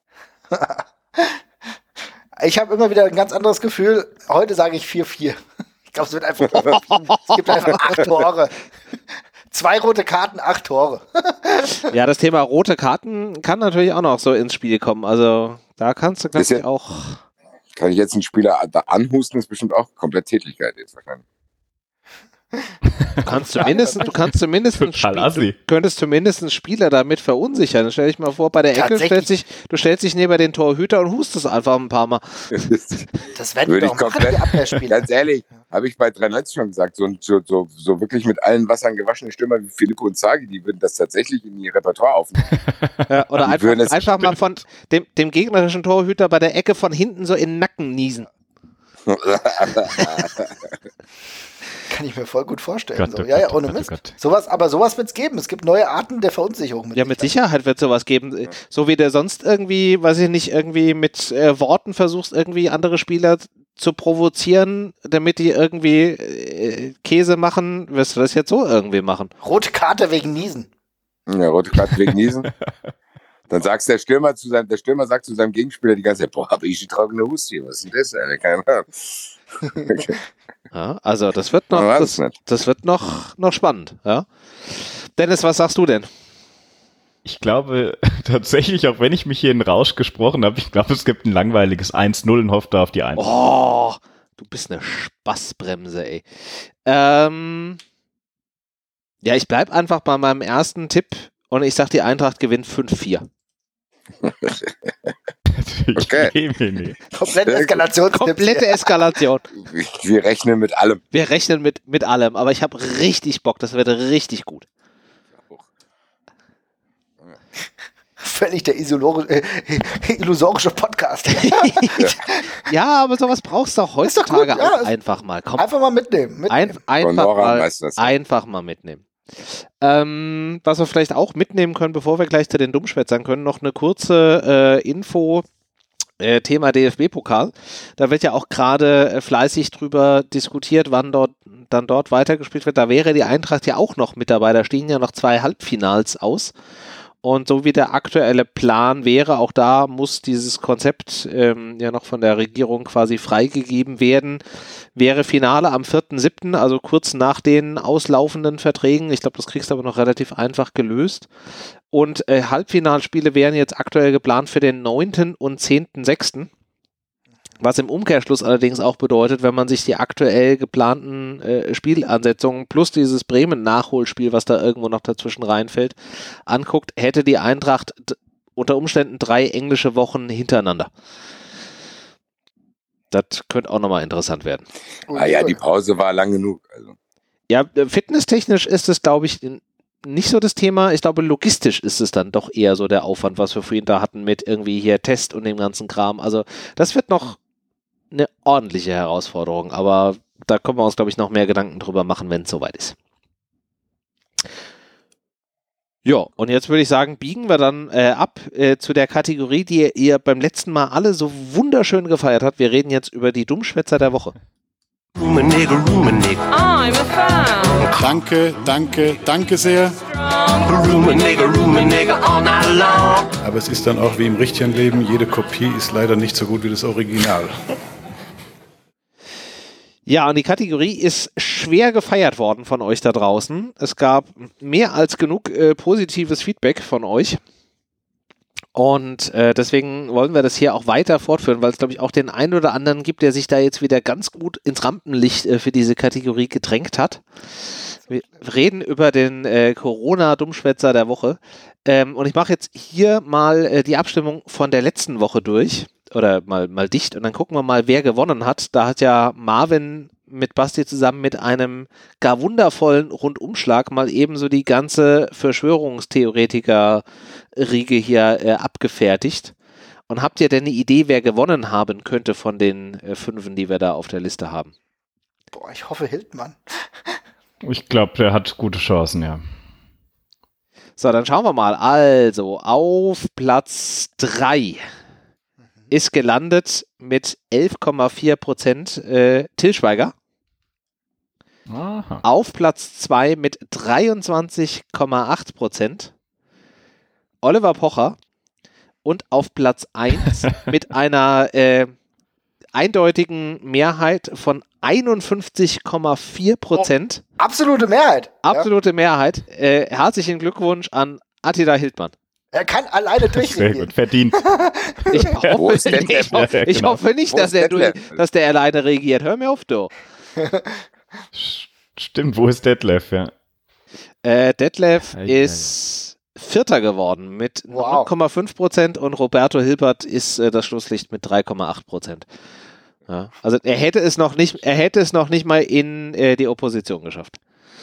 Ich habe immer wieder ein ganz anderes Gefühl. Heute sage ich 4-4. Ich glaube, es wird einfach. Es gibt einfach 8 Tore. 2 rote Karten, 8 Tore. Ja, das Thema rote Karten kann natürlich auch noch so ins Spiel kommen. Also da kannst du, glaube ich, auch. Kann ich jetzt einen Spieler da anhusten, ist bestimmt auch komplett Tätigkeit jetzt wahrscheinlich. Du könntest zumindest einen Spieler damit verunsichern. Stell dich mal vor, bei der Ecke du stellst dich neben den Torhüter und hustest einfach ein paar Mal. Das werden wir doch machen, die Abwehrspieler. Ganz ehrlich, habe ich bei 3-1 schon gesagt, so wirklich mit allen Wassern gewaschene Stürmer wie Filippo und Zagi, die würden das tatsächlich in ihr Repertoire aufnehmen. Ja, oder einfach mal von dem gegnerischen Torhüter bei der Ecke von hinten so in den Nacken niesen. Kann ich mir voll gut vorstellen. Ohne Mist. Sowas wird es geben. Es gibt neue Arten der Verunsicherung. Mit Sicherheit wird es sowas geben. Ja. So wie du sonst irgendwie, weiß ich nicht, irgendwie mit Worten versuchst, irgendwie andere Spieler zu provozieren, damit die irgendwie Käse machen, wirst du das jetzt so irgendwie machen. Rote Karte wegen Niesen. Ja, rote Karte wegen Niesen. Dann sagt der Stürmer sagt zu seinem Gegenspieler die ganze Zeit, boah, habe ich die trockene Huste hier, was ist denn das, Alter? Keine Ahnung. Okay. Ja, also das wird noch spannend. Ja. Dennis, was sagst du denn? Ich glaube tatsächlich, auch wenn ich mich hier in Rausch gesprochen habe, ich glaube, es gibt ein langweiliges 1-0 und hoffe da auf die 1. Oh, du bist eine Spaßbremse, ey. Ja, ich bleibe einfach bei meinem ersten Tipp und ich sag, die Eintracht gewinnt 5-4. Okay. Komplette Eskalation. Wir rechnen mit allem. Wir rechnen mit allem, aber ich habe richtig Bock, das wird richtig gut. Völlig der illusorische Podcast. Ja, aber sowas brauchst du auch heutzutage gut, ja, einfach mal. Komm. Einfach mal mitnehmen. Einfach mal mitnehmen. Was wir vielleicht auch mitnehmen können, bevor wir gleich zu den Dummschwätzern können, noch eine kurze Info. Thema DFB-Pokal. Da wird ja auch gerade fleißig drüber diskutiert, wann dort weitergespielt wird. Da wäre die Eintracht ja auch noch mit dabei. Da stehen ja noch 2 Halbfinals aus. Und so wie der aktuelle Plan wäre, auch da muss dieses Konzept ja noch von der Regierung quasi freigegeben werden, wäre Finale am 4.7., also kurz nach den auslaufenden Verträgen. Ich glaube, das kriegst du aber noch relativ einfach gelöst. Und Halbfinalspiele wären jetzt aktuell geplant für den 9. und 10.6., was im Umkehrschluss allerdings auch bedeutet, wenn man sich die aktuell geplanten Spielansetzungen plus dieses Bremen-Nachholspiel, was da irgendwo noch dazwischen reinfällt, anguckt, hätte die Eintracht unter Umständen 3 englische Wochen hintereinander. Das könnte auch nochmal interessant werden. Ah ja, die Pause war lang genug. Also. Ja, fitnesstechnisch ist es, glaube ich, nicht so das Thema. Ich glaube, logistisch ist es dann doch eher so der Aufwand, was wir vorhin da hatten mit irgendwie hier Test und dem ganzen Kram. Also das wird noch eine ordentliche Herausforderung, aber da können wir uns, glaube ich, noch mehr Gedanken drüber machen, wenn es soweit ist. Ja, und jetzt würde ich sagen, biegen wir dann ab zu der Kategorie, die ihr beim letzten Mal alle so wunderschön gefeiert habt. Wir reden jetzt über die Dummschwätzer der Woche. I'm a fan. Danke, danke, danke sehr. Aber es ist dann auch wie im richtigen Leben, jede Kopie ist leider nicht so gut wie das Original. Ja, und die Kategorie ist schwer gefeiert worden von euch da draußen. Es gab mehr als genug positives Feedback von euch. Und deswegen wollen wir das hier auch weiter fortführen, weil es, glaube ich, auch den einen oder anderen gibt, der sich da jetzt wieder ganz gut ins Rampenlicht für diese Kategorie gedrängt hat. Wir reden über den Corona-Dummschwätzer der Woche. Und ich mache jetzt hier mal die Abstimmung von der letzten Woche durch. Oder mal dicht. Und dann gucken wir mal, wer gewonnen hat. Da hat ja Marvin mit Basti zusammen mit einem gar wundervollen Rundumschlag mal ebenso die ganze Verschwörungstheoretiker-Riege hier abgefertigt. Und habt ihr denn eine Idee, wer gewonnen haben könnte von den 5, die wir da auf der Liste haben? Boah, ich hoffe Hildmann. Ich glaube, der hat gute Chancen, ja. So, dann schauen wir mal. Also, auf Platz 3 ist gelandet mit 11,4% Til Schweiger. Aha. Auf Platz 2 mit 23,8% Oliver Pocher. Und auf Platz 1 mit einer eindeutigen Mehrheit von 51,4%. Absolute Mehrheit. Absolute Mehrheit. Herzlichen Glückwunsch an Attila Hildmann. Er kann alleine Sehr durchregieren. gut, verdient. Ich Wo ist Detlef? hoffe nicht, Wo dass ist Detlef? dass der alleine regiert. Hör mir auf, du. Stimmt, wo ist Detlef, ja? Detlef Ei, ist Vierter geworden mit Wow. 9,5% und Roberto Hilbert ist das Schlusslicht mit 3,8%. Ja, also er hätte es noch nicht mal in die Opposition geschafft.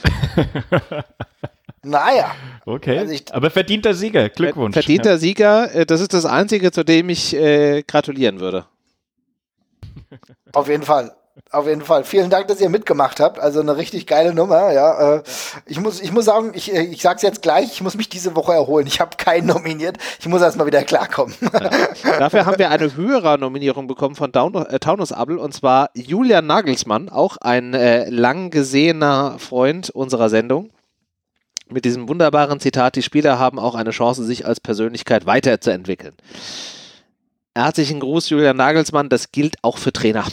Naja. Okay, Also ich- aber verdienter Sieger, Glückwunsch. Verdienter Sieger, das ist das Einzige, zu dem ich gratulieren würde. Auf jeden Fall. Auf jeden Fall. Vielen Dank, dass ihr mitgemacht habt. Also eine richtig geile Nummer. Ja, ich muss sagen, ich sag's jetzt gleich, ich muss mich diese Woche erholen. Ich habe keinen nominiert. Ich muss erst mal wieder klarkommen. Dafür haben wir eine höhere Nominierung bekommen von Taunus Abel, und zwar Julian Nagelsmann, auch ein lang gesehener Freund unserer Sendung. Mit diesem wunderbaren Zitat: Die Spieler haben auch eine Chance, sich als Persönlichkeit weiterzuentwickeln. Herzlichen Gruß, Julian Nagelsmann. Das gilt auch für Trainer.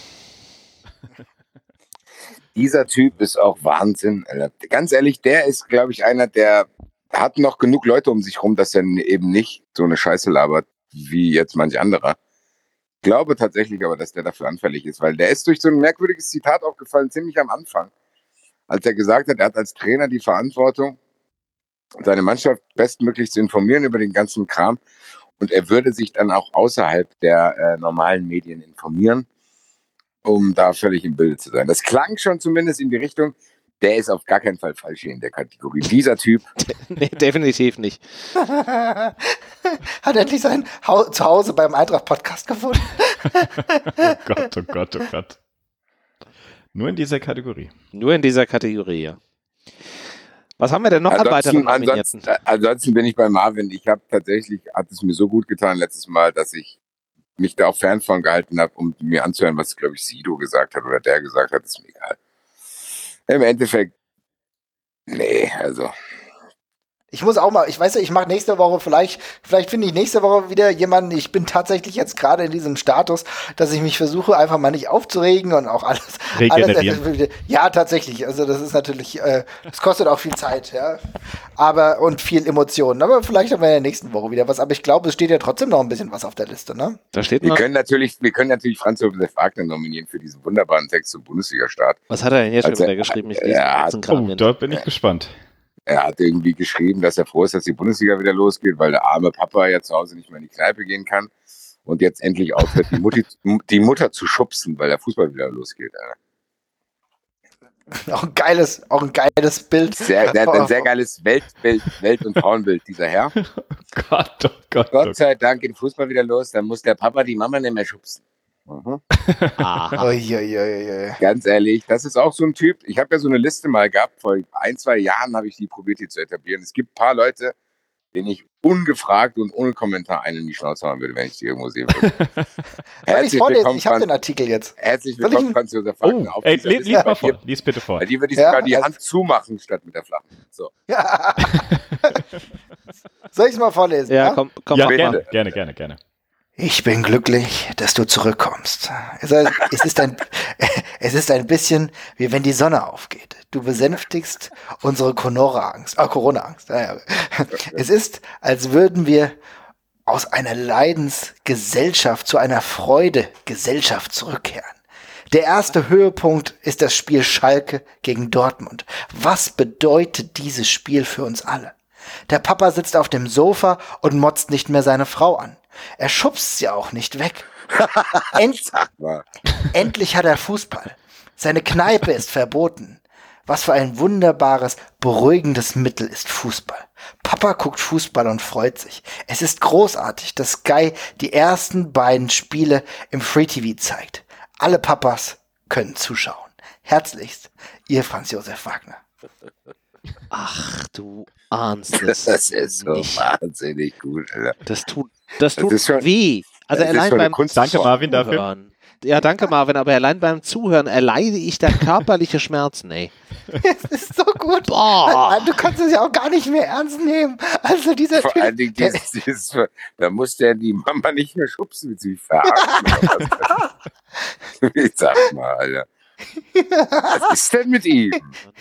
Dieser Typ ist auch Wahnsinn. Alter. Ganz ehrlich, der ist, glaube ich, einer, der hat noch genug Leute um sich rum, dass er eben nicht so eine Scheiße labert, wie jetzt manch anderer. Ich glaube tatsächlich aber, dass der dafür anfällig ist, weil der ist durch so ein merkwürdiges Zitat aufgefallen, ziemlich am Anfang, als er gesagt hat, er hat als Trainer die Verantwortung, seine Mannschaft bestmöglich zu informieren über den ganzen Kram, und er würde sich dann auch außerhalb der normalen Medien informieren, um da völlig im Bilde zu sein. Das klang schon zumindest in die Richtung, der ist auf gar keinen Fall falsch hier in der Kategorie. Dieser Typ. Nee, definitiv nicht. Hat endlich sein Zuhause beim Eintracht-Podcast gefunden. Oh Gott, oh Gott, oh Gott. Nur in dieser Kategorie. Nur in dieser Kategorie, ja. Was haben wir denn noch an weiteren Nominierten? Ansonsten bin ich bei Marvin. Ich habe tatsächlich, hat es mir so gut getan letztes Mal, dass ich mich da auch fern von gehalten habe, um mir anzuhören, was, glaube ich, Sido gesagt hat oder der gesagt hat, ist mir egal. Im Endeffekt, nee, also. Ich muss auch mal, ich weiß ja, ich mache nächste Woche, vielleicht finde ich nächste Woche wieder jemanden. Ich bin tatsächlich jetzt gerade in diesem Status, dass ich mich versuche, einfach mal nicht aufzuregen und auch alles. Ja, tatsächlich. Also das ist natürlich, es kostet auch viel Zeit, ja. Und viel Emotionen. Aber vielleicht haben wir in der nächsten Woche wieder was. Aber ich glaube, es steht ja trotzdem noch ein bisschen was auf der Liste, ne? Da steht Wir noch. können natürlich Franz Josef Wagner nominieren für diesen wunderbaren Text zum Bundesliga-Start. Was hat er denn jetzt schon Also, wieder geschrieben? Ich lese ja, den ganzen Kram Oh, hin. da bin ich gespannt. Er hat irgendwie geschrieben, dass er froh ist, dass die Bundesliga wieder losgeht, weil der arme Papa ja zu Hause nicht mehr in die Kneipe gehen kann und jetzt endlich aufhört, die Mutter zu schubsen, weil der Fußball wieder losgeht. Auch ein geiles Bild. Der hat ein sehr geiles Welt- und Frauenbild, dieser Herr. Gott sei Dank geht Fußball wieder los, dann muss der Papa die Mama nicht mehr schubsen. Ganz ehrlich, das ist auch so ein Typ. Ich habe ja so eine Liste mal gehabt, vor 1-2 Jahren habe ich die probiert, die zu etablieren. Es gibt ein paar Leute, denen ich ungefragt und ohne Kommentar einen in die Schnauze haben würde, wenn ich die irgendwo sehen würde. Herzlich willkommen, ich habe den Artikel jetzt. Herzlich willkommen, Franz Josef Wagner. Lies bitte vor. Die würde ich sogar die Hand zumachen, statt mit der flachen. So. Ja. Soll ich es mal vorlesen? Ja, komm ja, mal. Gerne. Ich bin glücklich, dass du zurückkommst. Es ist ein bisschen wie wenn die Sonne aufgeht. Du besänftigst unsere Corona-Angst. Es ist, als würden wir aus einer Leidensgesellschaft zu einer Freudegesellschaft zurückkehren. Der erste Höhepunkt ist das Spiel Schalke gegen Dortmund. Was bedeutet dieses Spiel für uns alle? Der Papa sitzt auf dem Sofa und motzt nicht mehr seine Frau an. Er schubst sie auch nicht weg. Endlich hat er Fußball. Seine Kneipe ist verboten. Was für ein wunderbares, beruhigendes Mittel ist Fußball. Papa guckt Fußball und freut sich. Es ist großartig, dass Sky die ersten beiden Spiele im Free TV zeigt. Alle Papas können zuschauen. Herzlichst, Ihr Franz Josef Wagner. Ach, du ahnst es. Das ist so wahnsinnig gut, Alter. Das tut weh. Also allein beim Danke, Marvin, dafür. Zuhören. Ja, danke, Marvin, aber allein beim Zuhören erleide ich da körperliche Schmerzen, ey. Es ist so gut. Boah. Du kannst es ja auch gar nicht mehr ernst nehmen. Also dieser Vor allen Dingen da muss der die Mama nicht mehr schubsen, wie sie verarschen. Ich sag mal, Alter. Was ist denn mit ihm?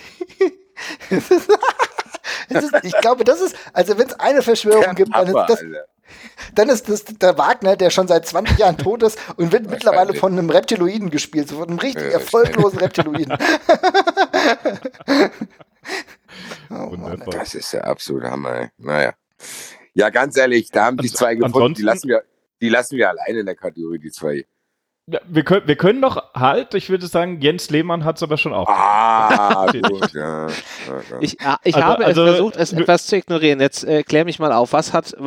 Ich glaube, das ist, also wenn es eine Verschwörung gibt, dann ist das der Wagner, der schon seit 20 Jahren tot ist und wird mittlerweile von einem Reptiloiden gespielt, so von einem richtig erfolglosen Reptiloiden. Das ist der absolute Hammer, ey. Naja. Ja, ganz ehrlich, da haben die zwei gefunden, die lassen wir alleine in der Kategorie, die zwei. Ja, wir können doch halt, ich würde sagen, Jens Lehmann hat es aber schon auch. Gut, ja. Ich habe versucht, es etwas zu ignorieren. Jetzt klär mich mal auf. Was hat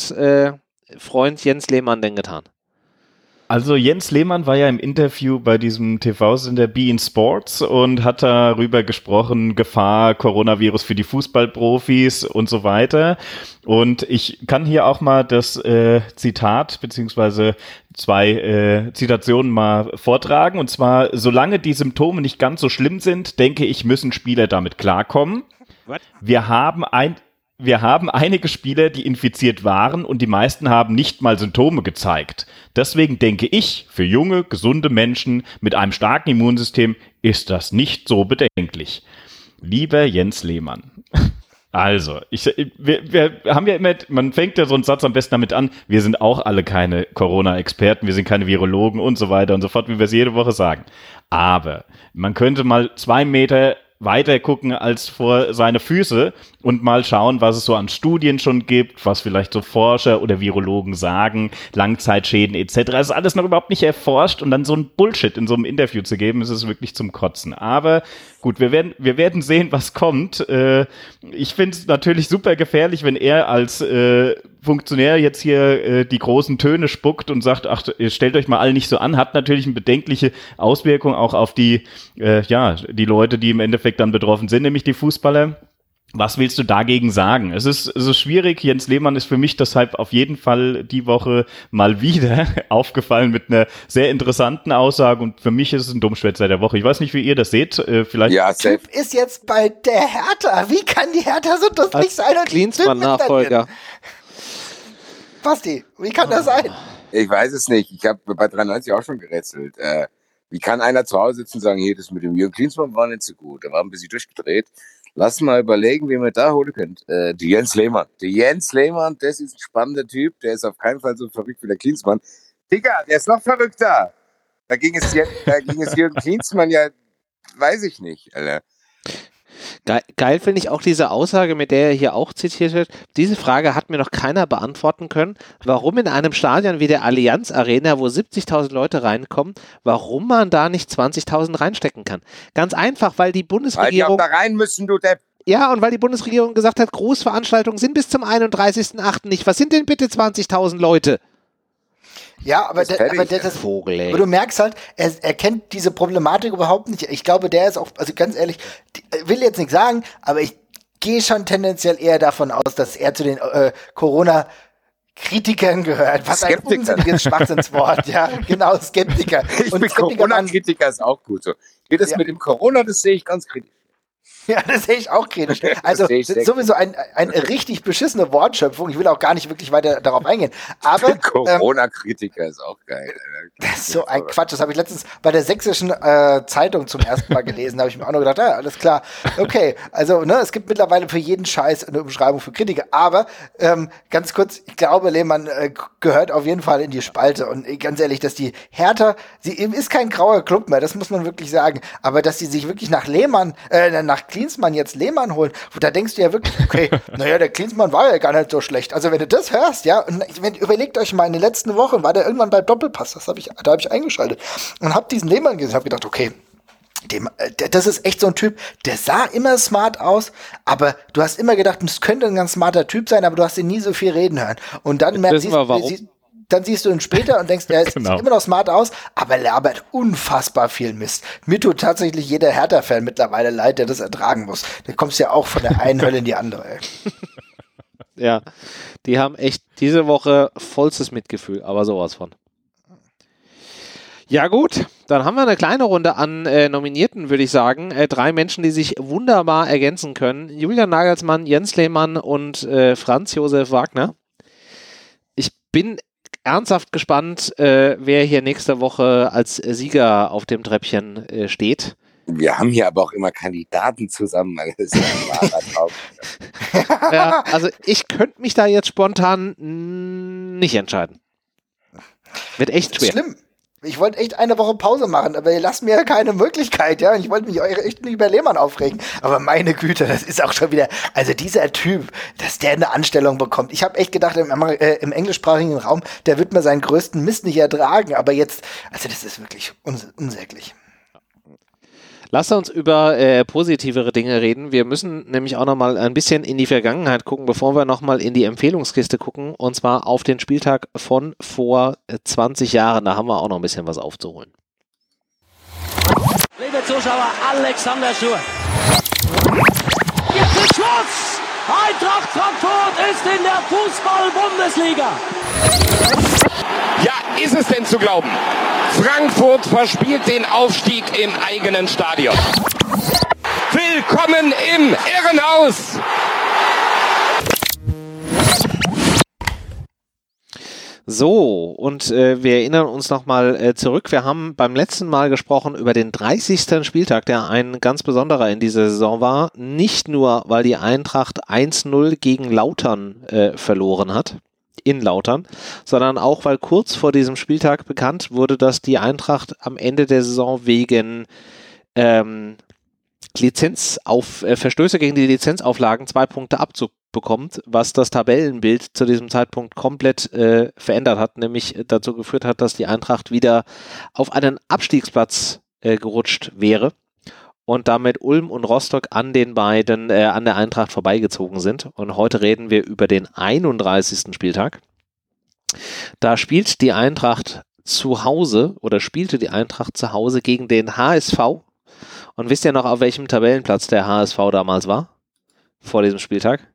Freund Jens Lehmann denn getan? Also Jens Lehmann war ja im Interview bei diesem TV-Sender beIN Sports und hat darüber gesprochen, Gefahr, Coronavirus für die Fußballprofis und so weiter. Und ich kann hier auch mal das Zitat beziehungsweise zwei Zitationen mal vortragen. Und zwar, solange die Symptome nicht ganz so schlimm sind, denke ich, müssen Spieler damit klarkommen. What? Wir haben einige Spieler, die infiziert waren und die meisten haben nicht mal Symptome gezeigt. Deswegen denke ich, für junge, gesunde Menschen mit einem starken Immunsystem ist das nicht so bedenklich. Lieber Jens Lehmann. Also, wir haben ja immer, man fängt ja so einen Satz am besten damit an, wir sind auch alle keine Corona-Experten, wir sind keine Virologen und so weiter und so fort, wie wir es jede Woche sagen. Aber man könnte mal 2 Meter weiter gucken als vor seine Füße und mal schauen, was es so an Studien schon gibt, was vielleicht so Forscher oder Virologen sagen, Langzeitschäden etc. Das ist alles noch überhaupt nicht erforscht und dann so ein Bullshit in so einem Interview zu geben, ist es wirklich zum Kotzen. Aber gut, wir werden sehen, was kommt. Ich finde es natürlich super gefährlich, wenn er als Funktionär jetzt hier die großen Töne spuckt und sagt, ach, stellt euch mal alle nicht so an, hat natürlich eine bedenkliche Auswirkung auch auf die Leute, die im Endeffekt dann betroffen sind, nämlich die Fußballer. Was willst du dagegen sagen? Es ist schwierig. Jens Lehmann ist für mich deshalb auf jeden Fall die Woche mal wieder aufgefallen mit einer sehr interessanten Aussage und für mich ist es ein Dummschwätzer der Woche. Ich weiß nicht, wie ihr das seht. Vielleicht. Ja, der Typ ist jetzt bei der Hertha. Wie kann die Hertha so dusselig sein? Klinsmann-Nachfolger. Basti, wie kann das sein? Ich weiß es nicht. Ich habe bei 93 auch schon gerätselt. Wie kann einer zu Hause sitzen und sagen, hier, das mit dem Jürgen Klinsmann war nicht so gut. Da war ein bisschen durchgedreht. Lass mal überlegen, wie man da holen könnt. Die Jens Lehmann. Der Jens Lehmann, das ist ein spannender Typ. Der ist auf keinen Fall so verrückt wie der Klinsmann. Digga, der ist noch verrückter. Da ging es Jürgen Klinsmann ja, weiß ich nicht, Alter. Geil finde ich auch diese Aussage, mit der er hier auch zitiert wird. Diese Frage hat mir noch keiner beantworten können, warum in einem Stadion wie der Allianz Arena, wo 70.000 Leute reinkommen, warum man da nicht 20.000 reinstecken kann. Ganz einfach, weil die Bundesregierung... Weil die auch da rein müssen, du Depp. Ja, und weil die Bundesregierung gesagt hat, Großveranstaltungen sind bis zum 31.08. nicht. Was sind denn bitte 20.000 Leute? Ja, aber Vogel, ey. aber du merkst halt, er kennt diese Problematik überhaupt nicht. Ich glaube, der ist auch, also ganz ehrlich, will jetzt nichts sagen, aber ich gehe schon tendenziell eher davon aus, dass er zu den Corona-Kritikern gehört. Was ein unsinniges Schwachsinnswort, ja, genau, Skeptiker. Ich bin Corona-Kritiker, ist auch gut so. Geht das mit dem Corona, das sehe ich ganz kritisch. Ja, das sehe ich auch kritisch. Also das ist sowieso eine richtig beschissene Wortschöpfung. Ich will auch gar nicht wirklich weiter darauf eingehen. Aber Corona-Kritiker ist auch geil. Das ist so ein Quatsch. Das habe ich letztens bei der Sächsischen Zeitung zum ersten Mal gelesen. Da habe ich mir auch nur gedacht, ja, alles klar. Okay, also es gibt mittlerweile für jeden Scheiß eine Umschreibung für Kritiker. Aber ganz kurz, ich glaube, Lehmann gehört auf jeden Fall in die Spalte. Und ganz ehrlich, dass die Hertha, sie ist kein grauer Club mehr, das muss man wirklich sagen. Aber dass sie sich wirklich nach Klinsmann jetzt Lehmann holen, da denkst du ja wirklich, okay, naja, der Klinsmann war ja gar nicht so schlecht. Also wenn du das hörst, ja, und überlegt euch mal, in den letzten Wochen war der irgendwann beim Doppelpass, da habe ich eingeschaltet und habe diesen Lehmann gesehen, habe gedacht, okay, das ist echt so ein Typ, der sah immer smart aus, aber du hast immer gedacht, das könnte ein ganz smarter Typ sein, aber du hast ihn nie so viel reden hören. Und dann dann siehst du ihn später und denkst, er sieht immer noch smart aus, aber er labert unfassbar viel Mist. Mir tut tatsächlich jeder Hertha-Fan mittlerweile leid, der das ertragen muss. Du kommst ja auch von der einen Hölle in die andere. Ey. Ja, die haben echt diese Woche vollstes Mitgefühl, aber sowas von. Ja gut, dann haben wir eine kleine Runde an Nominierten, würde ich sagen. 3 Menschen, die sich wunderbar ergänzen können. Julian Nagelsmann, Jens Lehmann und Franz Josef Wagner. Ich bin ernsthaft gespannt, wer hier nächste Woche als Sieger auf dem Treppchen steht. Wir haben hier aber auch immer Kandidaten zusammen. Das ist ja ein wahrer Traum. Ja, also ich könnte mich da jetzt spontan nicht entscheiden. Wird echt schwer. Schlimm. Ich wollte echt eine Woche Pause machen, aber ihr lasst mir ja keine Möglichkeit, ja. Und ich wollte mich echt nicht über Lehmann aufregen. Aber meine Güte, das ist auch schon wieder, also dieser Typ, dass der eine Anstellung bekommt. Ich habe echt gedacht, im englischsprachigen Raum, der wird mal seinen größten Mist nicht ertragen. Aber jetzt, also das ist wirklich unsäglich. Lasst uns über positivere Dinge reden. Wir müssen nämlich auch nochmal ein bisschen in die Vergangenheit gucken, bevor wir nochmal in die Empfehlungskiste gucken. Und zwar auf den Spieltag von vor 20 Jahren. Da haben wir auch noch ein bisschen was aufzuholen. Liebe Zuschauer, Alexander Schur. Jetzt ist Schluss! Eintracht Frankfurt ist in der Fußball-Bundesliga. Ja, ist es denn zu glauben? Frankfurt verspielt den Aufstieg im eigenen Stadion. Willkommen im Irrenhaus! So, und wir erinnern uns nochmal zurück. Wir haben beim letzten Mal gesprochen über den 30. Spieltag, der ein ganz besonderer in dieser Saison war. Nicht nur, weil die Eintracht 1-0 gegen Lautern verloren hat, in Lautern, sondern auch, weil kurz vor diesem Spieltag bekannt wurde, dass die Eintracht am Ende der Saison wegen Verstöße gegen die Lizenzauflagen 2 Punkte Abzug bekommt, was das Tabellenbild zu diesem Zeitpunkt komplett verändert hat, nämlich dazu geführt hat, dass die Eintracht wieder auf einen Abstiegsplatz gerutscht wäre und damit Ulm und Rostock an der Eintracht vorbeigezogen sind. Und heute reden wir über den 31. Spieltag. Da spielt die Eintracht zu Hause oder spielte die Eintracht zu Hause gegen den HSV. Und wisst ihr noch, auf welchem Tabellenplatz der HSV damals war? Vor diesem Spieltag?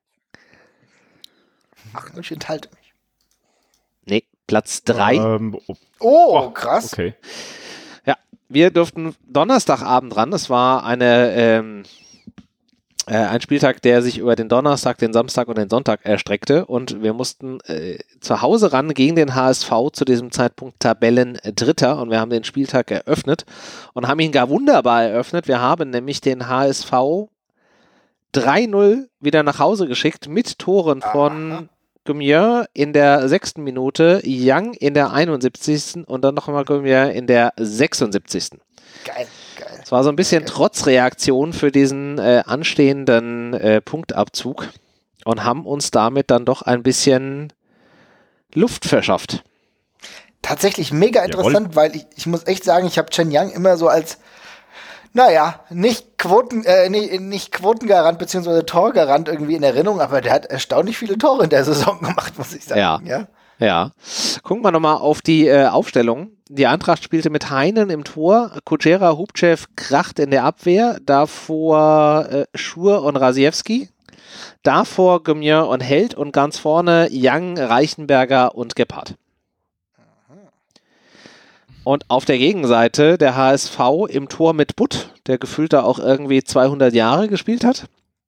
Ach, ich enthalte mich. Nee, Platz 3. Krass. Okay. Ja, wir durften Donnerstagabend ran. Das war ein Spieltag, der sich über den Donnerstag, den Samstag und den Sonntag erstreckte. Und wir mussten zu Hause ran gegen den HSV, zu diesem Zeitpunkt Tabellendritter. Und wir haben den Spieltag eröffnet und haben ihn gar wunderbar eröffnet. Wir haben nämlich den HSV 3-0 wieder nach Hause geschickt mit Toren von Gumier in der 6. Minute, Young in der 71. und dann noch einmal Gumier in der 76. Geil. Es war so ein bisschen Trotzreaktion für diesen anstehenden Punktabzug und haben uns damit dann doch ein bisschen Luft verschafft. Tatsächlich mega interessant, weil ich muss echt sagen, ich habe Chen Yang immer so als, naja, nicht Quotengarant beziehungsweise Torgarant irgendwie in Erinnerung, aber der hat erstaunlich viele Tore in der Saison gemacht, muss ich sagen. Ja. Gucken wir nochmal auf die Aufstellung. Die Eintracht spielte mit Heinen im Tor, Kutschera, Hubchev, Kracht in der Abwehr, davor Schur und Rasiewski, davor Gemier und Held und ganz vorne Young, Reichenberger und Gebhardt. Und auf der Gegenseite der HSV im Tor mit Butt, der gefühlt da auch irgendwie 200 Jahre gespielt hat.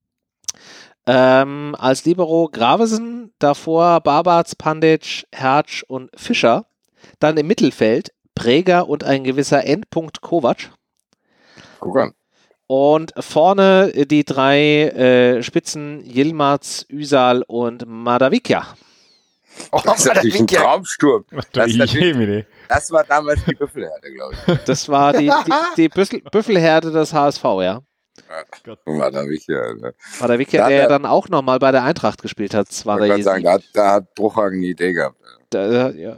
Als Libero Gravesen, davor Barbatz, Pandic, Hertz und Fischer. Dann im Mittelfeld Präger und ein gewisser Endpunkt Kovac. Guck an. Und vorne die drei Spitzen Yilmaz, Üsal und Madavikia. Das ist natürlich ein Traumsturm. Das war damals die Büffelherde, glaube ich. Das war die Büffelherde des HSV, ja. Madavikia, ne? Madavikia, der ja dann auch nochmal bei der Eintracht gespielt hat. Ich kann sagen, da hat Bruchhagen eine Idee gehabt. Ja.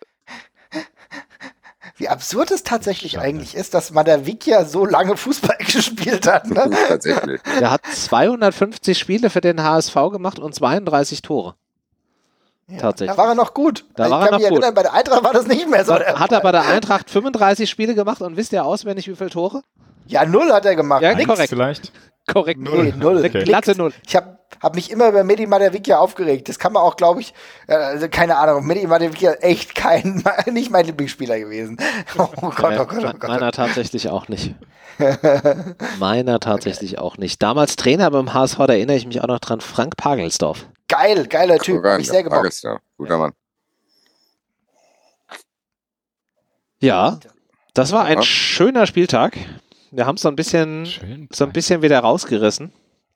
Wie absurd es tatsächlich eigentlich ist, dass Madavikia so lange Fußball gespielt hat. Ne? Tatsächlich. Er hat 250 Spiele für den HSV gemacht und 32 Tore. Ja, Tatsächlich. Da war er noch gut. Da war er noch gut. Erinnern, bei der Eintracht war das nicht mehr so. Hat er bei der Eintracht 35 Spiele gemacht und wisst ihr auswendig, wie viele Tore? Ja, 0 hat er gemacht. Ja, Nix korrekt. Vielleicht. Korrekt, 0. 0. Eine glatte 0. Ich hab mich immer über Mehdi Madavikia aufgeregt. Das kann man auch, glaube ich, also keine Ahnung, Mehdi Madavikia echt nicht mein Lieblingsspieler gewesen. Oh Gott. Meiner tatsächlich auch nicht. Auch nicht. Damals Trainer beim HSV, da erinnere ich mich auch noch dran, Frank Pagelsdorf. Geiler Typ, hab ich sehr gemocht. Guter Mann. Ja, das war ein schöner Spieltag. Wir haben es so ein bisschen wieder rausgerissen.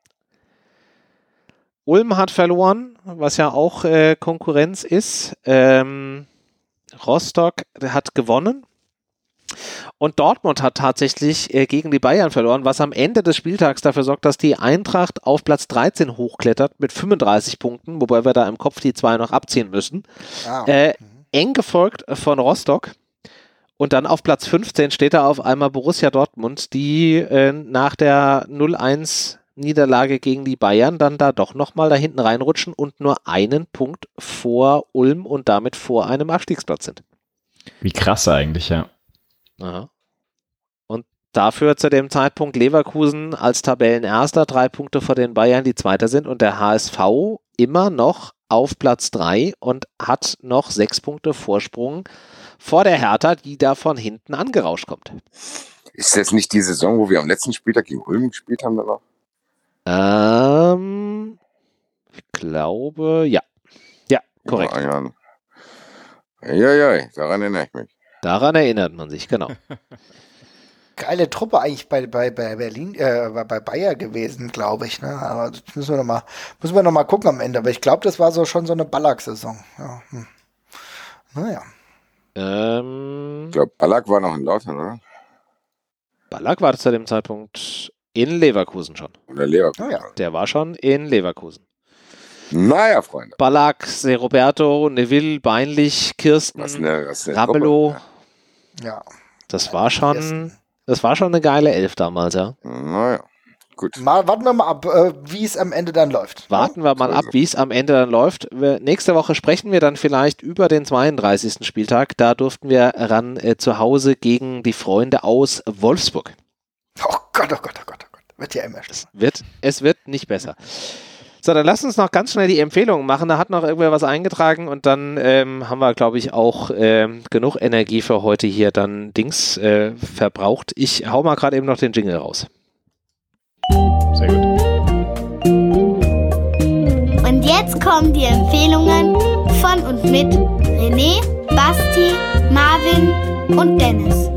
Ulm hat verloren, was ja auch Konkurrenz ist. Rostock hat gewonnen. Und Dortmund hat tatsächlich gegen die Bayern verloren, was am Ende des Spieltags dafür sorgt, dass die Eintracht auf Platz 13 hochklettert mit 35 Punkten, wobei wir da im Kopf die 2 noch abziehen müssen. Eng gefolgt von Rostock. Und dann auf Platz 15 steht da auf einmal Borussia Dortmund, die nach der 0-1-Niederlage gegen die Bayern dann da doch nochmal da hinten reinrutschen und nur einen Punkt vor Ulm und damit vor einem Abstiegsplatz sind. Wie krass eigentlich, ja. Aha. Und dafür zu dem Zeitpunkt Leverkusen als Tabellenerster 3 Punkte vor den Bayern, die Zweiter sind, und der HSV immer noch auf Platz 3 und hat noch 6 Punkte Vorsprung vor der Hertha, die da von hinten angerauscht kommt. Ist das nicht die Saison, wo wir am letzten Spieltag gegen Ulm gespielt haben danach? Ich glaube, ja. Ja, korrekt. Ja, daran erinnere ich mich. Daran erinnert man sich, genau. Geile Truppe eigentlich bei Berlin, bei Bayer gewesen, glaube ich. Ne? Aber das müssen wir noch mal gucken am Ende. Aber ich glaube, das war schon so eine Ballack-Saison. Ja. Naja. Ich glaube, Ballack war noch in Lautern, oder? Ballack war zu dem Zeitpunkt in Leverkusen schon. Oder Leverkusen. Oh, ja. Der war schon in Leverkusen. Naja, Freunde. Ballack, Se Roberto, Neville, Beinlich, Kirsten, Ramelow. Ja. Das war schon eine geile Elf damals, ja. Naja, gut. Warten wir mal ab, wie es am Ende dann läuft. Warten wir mal ab, wie es am Ende dann läuft. Nächste Woche sprechen wir dann vielleicht über den 32. Spieltag. Da durften wir ran zu Hause gegen die Freunde aus Wolfsburg. Oh Gott. Wird ja immer schlimmer. Es wird nicht besser. So, dann lass uns noch ganz schnell die Empfehlungen machen. Da hat noch irgendwer was eingetragen und dann haben wir, glaube ich, auch genug Energie für heute hier dann verbraucht. Ich hau mal gerade eben noch den Jingle raus. Sehr gut. Und jetzt kommen die Empfehlungen von und mit René, Basti, Marvin und Dennis.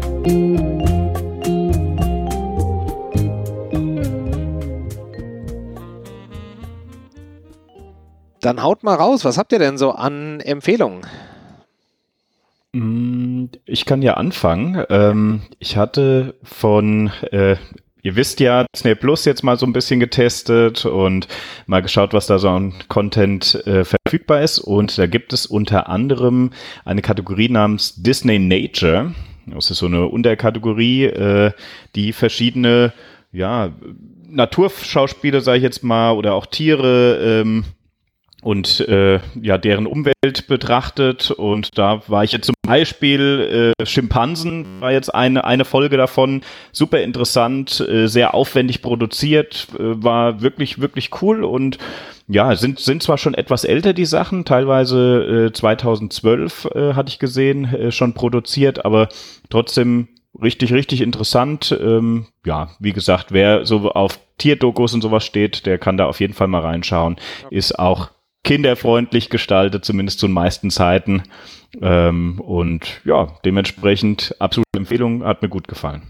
Dann haut mal raus. Was habt ihr denn so an Empfehlungen? Ich kann ja anfangen. Ich hatte ihr wisst ja, Disney Plus jetzt mal so ein bisschen getestet und mal geschaut, was da so an Content verfügbar ist. Und da gibt es unter anderem eine Kategorie namens Disney Nature. Das ist so eine Unterkategorie, die verschiedene, Naturschauspiele, sage ich jetzt mal, oder auch Tiere und deren Umwelt betrachtet. Und da war ich jetzt zum Beispiel Schimpansen, war jetzt eine Folge davon, super interessant, sehr aufwendig produziert, war wirklich, wirklich cool. Und ja, sind zwar schon etwas älter, die Sachen, teilweise 2012 hatte ich gesehen, schon produziert, aber trotzdem richtig, richtig interessant. Wie gesagt, wer so auf Tierdokus und sowas steht, der kann da auf jeden Fall mal reinschauen. Ist auch kinderfreundlich gestaltet, zumindest zu den meisten Zeiten. Und ja, dementsprechend absolute Empfehlung, hat mir gut gefallen.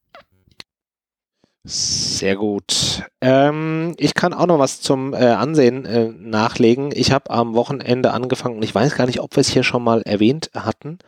Sehr gut. Ich kann auch noch was zum Ansehen nachlegen. Ich habe am Wochenende angefangen, und ich weiß gar nicht, ob wir es hier schon mal erwähnt hatten,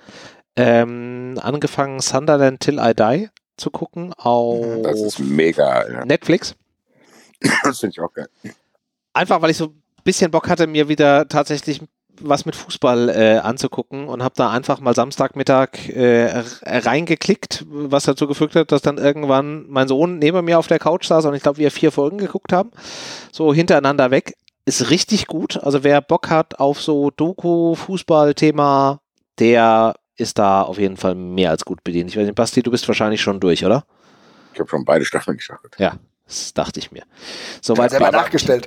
angefangen Sunderland Till I Die zu gucken auf Das ist mega. Netflix. Das finde ich auch geil. Einfach, weil ich so ein bisschen Bock hatte, mir wieder tatsächlich was mit Fußball anzugucken und habe da einfach mal Samstagmittag reingeklickt, was dazu geführt hat, dass dann irgendwann mein Sohn neben mir auf der Couch saß und ich glaube, wir 4 Folgen geguckt haben. So hintereinander weg. Ist richtig gut. Also wer Bock hat auf so Doku-Fußball-Thema, der ist da auf jeden Fall mehr als gut bedient. Ich weiß nicht, Basti, du bist wahrscheinlich schon durch, oder? Ich habe schon beide Staffeln geschaut. Ja, das dachte ich mir. Soweit selber nachgestellt.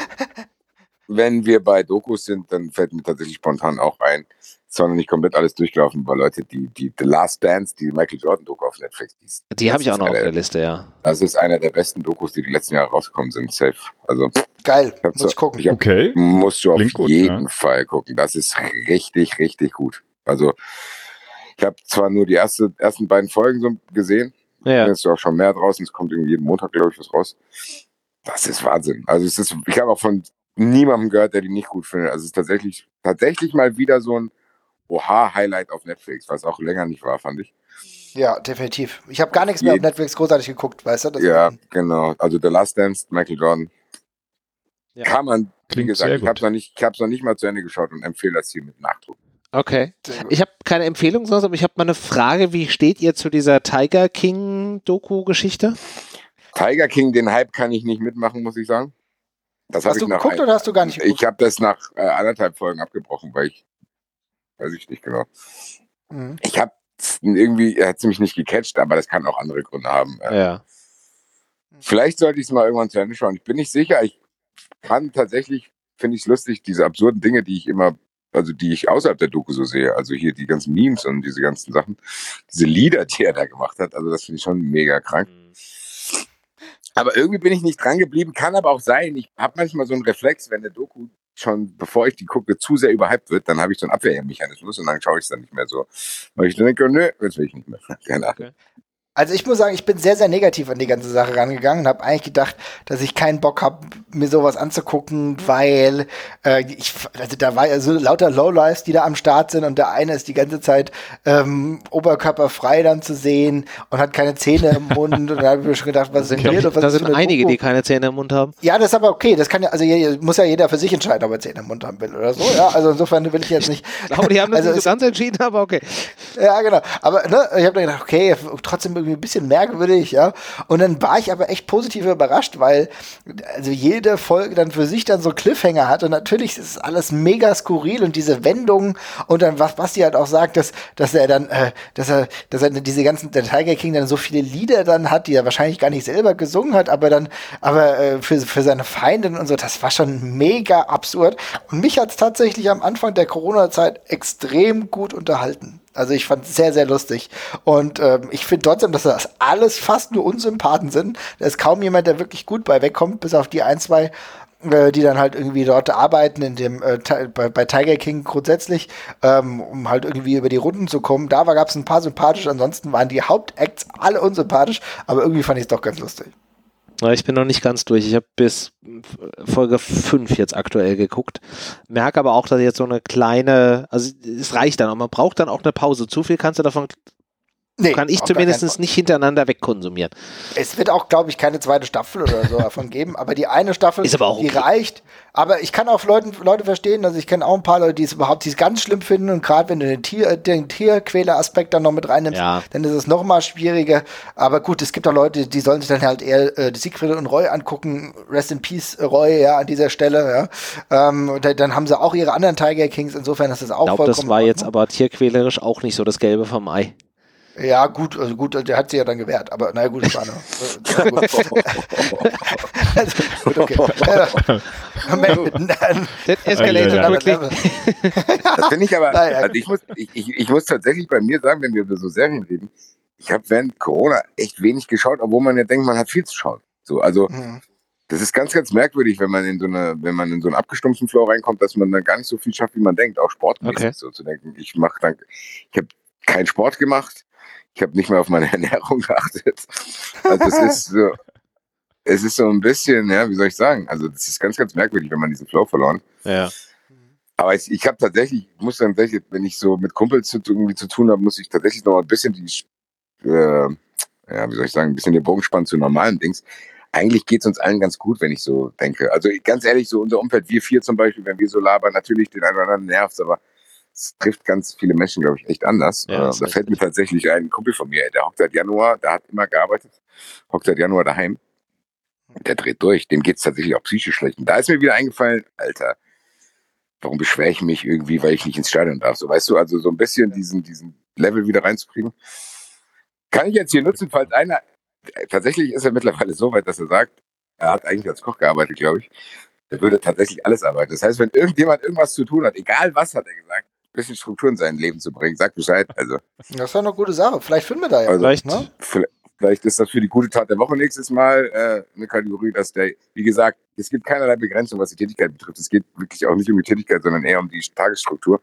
Wenn wir bei Dokus sind, dann fällt mir tatsächlich spontan auch ein, sondern nicht komplett alles durchgelaufen, weil Leute, die The Last Dance, die Michael Jordan-Doku auf Netflix, die habe ich auch noch auf der Liste, ja. Das ist einer der besten Dokus, die letzten Jahre rausgekommen sind, safe. Also geil, muss ich gucken. Okay. Musst du auf gut, jeden Fall gucken. Das ist richtig, richtig gut. Also ich habe zwar nur die ersten beiden Folgen so gesehen, Ja. Jetzt ist auch schon mehr draußen, es kommt irgendwie jeden Montag, glaube ich, was raus. Das ist Wahnsinn. Also ich habe auch von niemandem gehört, der die nicht gut findet. Also es ist tatsächlich mal wieder so ein Oha-Highlight auf Netflix, was auch länger nicht war, fand ich. Ja, definitiv. Ich habe gar nichts mehr auf Netflix großartig geguckt, weißt du? Ja, genau. Also The Last Dance, Michael Jordan. Ja. Kann man, wie Klingt gesagt, sehr ich habe es noch nicht mal zu Ende geschaut und empfehle das hier mit Nachdruck. Okay. Ich habe keine Empfehlung sonst, aber ich habe mal eine Frage. Wie steht ihr zu dieser Tiger King-Doku-Geschichte? Tiger King, den Hype kann ich nicht mitmachen, muss ich sagen. Das Hast du geguckt oder hast du gar nicht geguckt? Ich habe das nach 1,5 Folgen abgebrochen, weil weiß ich nicht genau. Mhm. Ich habe irgendwie, er hat mich nicht gecatcht, aber das kann auch andere Gründe haben. Ja. Vielleicht sollte ich es mal irgendwann zu Ende schauen. Ich bin nicht sicher. Ich kann tatsächlich, finde ich es lustig, diese absurden Dinge, die ich außerhalb der Doku so sehe, also hier die ganzen Memes und diese ganzen Sachen, diese Lieder, die er da gemacht hat, also das finde ich schon mega krank. Aber irgendwie bin ich nicht dran geblieben, kann aber auch sein, ich habe manchmal so einen Reflex, wenn der Doku schon, bevor ich die gucke, zu sehr überhyped wird, dann habe ich so einen Abwehrmechanismus und dann schaue ich es dann nicht mehr so. Weil ich dann denke, nö, jetzt will ich nicht mehr. Keine Ahnung. Okay. Also ich muss sagen, ich bin sehr, sehr negativ an die ganze Sache rangegangen und habe eigentlich gedacht, dass ich keinen Bock habe, mir sowas anzugucken, weil da war ja so lauter Lowlifes, die da am Start sind und der eine ist die ganze Zeit oberkörperfrei dann zu sehen und hat keine Zähne im Mund und da habe ich mir schon gedacht, was ist denn hier? Da sind einige, die keine Zähne im Mund haben. Ja, das ist aber okay, das kann ja, also muss ja jeder für sich entscheiden, ob er Zähne im Mund haben will oder so, ja, also insofern will ich jetzt nicht. Ich glaube, die haben das nicht so ganz entschieden, aber okay. Ja, genau, aber ne, ich habe dann gedacht, okay, trotzdem irgendwie ein bisschen merkwürdig, ja. Und dann war ich aber echt positiv überrascht, weil also jede Folge dann für sich dann so Cliffhanger hat und natürlich ist es alles mega skurril und diese Wendungen und dann was Basti halt auch sagt, dass er dann, dass er diese ganzen, der Tiger King dann so viele Lieder dann hat, die er wahrscheinlich gar nicht selber gesungen hat, aber für seine Feindin und so, das war schon mega absurd und mich hat es tatsächlich am Anfang der Corona-Zeit extrem gut unterhalten. Also ich fand es sehr, sehr lustig. Und ich finde trotzdem, dass das alles fast nur Unsympathen sind. Da ist kaum jemand, der wirklich gut bei wegkommt, bis auf die 1, 2, die dann halt irgendwie dort arbeiten, in dem bei Tiger King grundsätzlich, um halt irgendwie über die Runden zu kommen. Da gab es ein paar sympathisch, ansonsten waren die Hauptacts alle unsympathisch, aber irgendwie fand ich es doch ganz lustig. Ich bin noch nicht ganz durch. Ich habe bis Folge 5 jetzt aktuell geguckt. Merke aber auch, dass jetzt so eine kleine, also es reicht dann auch. Man braucht dann auch eine Pause. Zu viel kannst du davon, kann ich zumindest nicht hintereinander wegkonsumieren. Es wird auch, glaube ich, keine zweite Staffel oder so davon geben, aber die eine Staffel, ist aber auch die reicht. Aber ich kann auch Leute verstehen, also ich kenne auch ein paar Leute, die es ganz schlimm finden und gerade wenn du den Tierquäler-Aspekt dann noch mit reinnimmst, dann ist es noch mal schwieriger. Aber gut, es gibt auch Leute, die sollen sich dann halt eher Siegfried und Roy angucken. Rest in Peace, Roy, ja, an dieser Stelle. Ja. Dann haben sie auch ihre anderen Tiger Kings, insofern ist das auch vollkommen. Das war jetzt aber tierquälerisch auch nicht so das Gelbe vom Ei. Ja, gut, der hat sie ja dann gewährt, aber naja, gut, das war gut, okay. Das eskaliert wirklich. Das finde ich aber, also ich muss tatsächlich bei mir sagen, wenn wir über so Serien reden, ich habe während Corona echt wenig geschaut, obwohl man ja denkt, man hat viel zu schauen. So, also, das ist ganz, ganz merkwürdig, wenn man in so einen abgestumpften Flow reinkommt, dass man dann gar nicht so viel schafft, wie man denkt, auch sportmäßig so zu denken. Ich habe keinen Sport gemacht. Ich habe nicht mehr auf meine Ernährung geachtet. Also es ist so ein bisschen, ja, wie soll ich sagen? Also das ist ganz, ganz merkwürdig, wenn man diesen Flow verloren. Ja. Aber ich habe tatsächlich, wenn ich so mit Kumpels irgendwie zu tun habe, muss ich tatsächlich noch ein bisschen ein bisschen den Bogen spannen zu normalen Dings. Eigentlich geht es uns allen ganz gut, wenn ich so denke. Also ganz ehrlich, so unser Umfeld, wir 4 zum Beispiel, wenn wir so labern, natürlich den einen oder anderen nervt, aber es trifft ganz viele Menschen, glaube ich, echt anders. Ja, da fällt mir tatsächlich ein Kumpel von mir, der hockt seit Januar, der hat immer gearbeitet, hockt seit Januar daheim. Der dreht durch, dem geht es tatsächlich auch psychisch schlecht. Und da ist mir wieder eingefallen, Alter, warum beschwere ich mich irgendwie, weil ich nicht ins Stadion darf? So, weißt du, also so ein bisschen diesen Level wieder reinzukriegen. Kann ich jetzt hier nutzen, falls einer, tatsächlich ist er mittlerweile so weit, dass er sagt, er hat eigentlich als Koch gearbeitet, glaube ich. Der würde tatsächlich alles arbeiten. Das heißt, wenn irgendjemand irgendwas zu tun hat, egal was, hat er gesagt, ein bisschen Struktur in sein Leben zu bringen, sagt Bescheid. Also, das ist doch eine gute Sache. Vielleicht finden wir da ja. Also, vielleicht ist das für die gute Tat der Woche nächstes Mal eine Kategorie, dass der, wie gesagt, es gibt keinerlei Begrenzung, was die Tätigkeit betrifft. Es geht wirklich auch nicht um die Tätigkeit, sondern eher um die Tagesstruktur.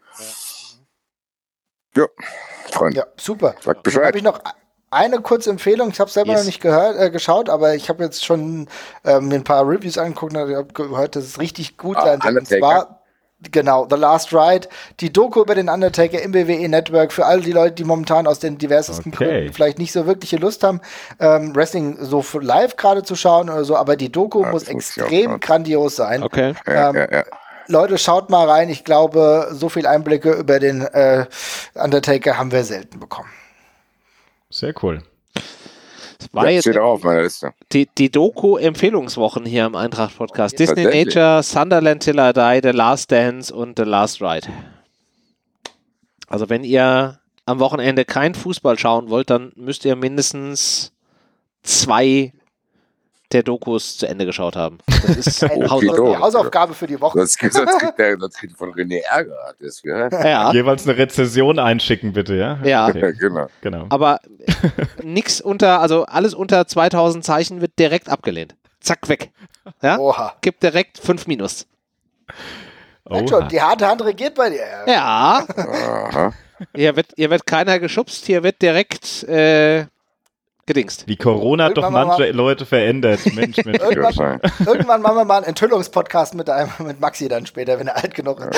Ja, Freunde. Ja, super. Sagt Bescheid. Dann habe ich noch eine kurze Empfehlung. Ich habe es selber noch nicht geschaut, aber ich habe jetzt schon mir ein paar Reviews angeguckt und habe gehört, dass es richtig gut sein soll. Und zwar genau, The Last Ride, die Doku über den Undertaker im WWE Network für all die Leute, die momentan aus den diversesten Gründen vielleicht nicht so wirkliche Lust haben, Wrestling so für live gerade zu schauen oder so, aber die Doku muss extrem grandios sein. Okay. Leute, schaut mal rein. Ich glaube, so viel Einblicke über den Undertaker haben wir selten bekommen. Sehr cool. War jetzt steht auch auf meiner Liste. Die Doku-Empfehlungswochen hier im Eintracht-Podcast. Disney Nature, Sunderland Till I Die, The Last Dance und The Last Ride. Also wenn ihr am Wochenende kein Fußball schauen wollt, dann müsst ihr mindestens 2 der Dokus zu Ende geschaut haben. Das ist Hausaufgabe für die Woche. Sonst kriegt er von René Ärger. Hat das gehört? Ja. Jeweils eine Rezension einschicken, bitte, ja? Ja, okay. Genau. Aber alles unter 2000 Zeichen wird direkt abgelehnt. Zack, weg. Ja? Oha. Gibt direkt 5 Minus. Schon, die harte Hand regiert bei dir. Ja. Hier wird keiner geschubst, hier wird direkt gedingst. Wie Corona doch manche Leute verändert. Mensch. Irgendwann machen wir mal einen Enthüllungspodcast mit Maxi dann später, wenn er alt genug ist.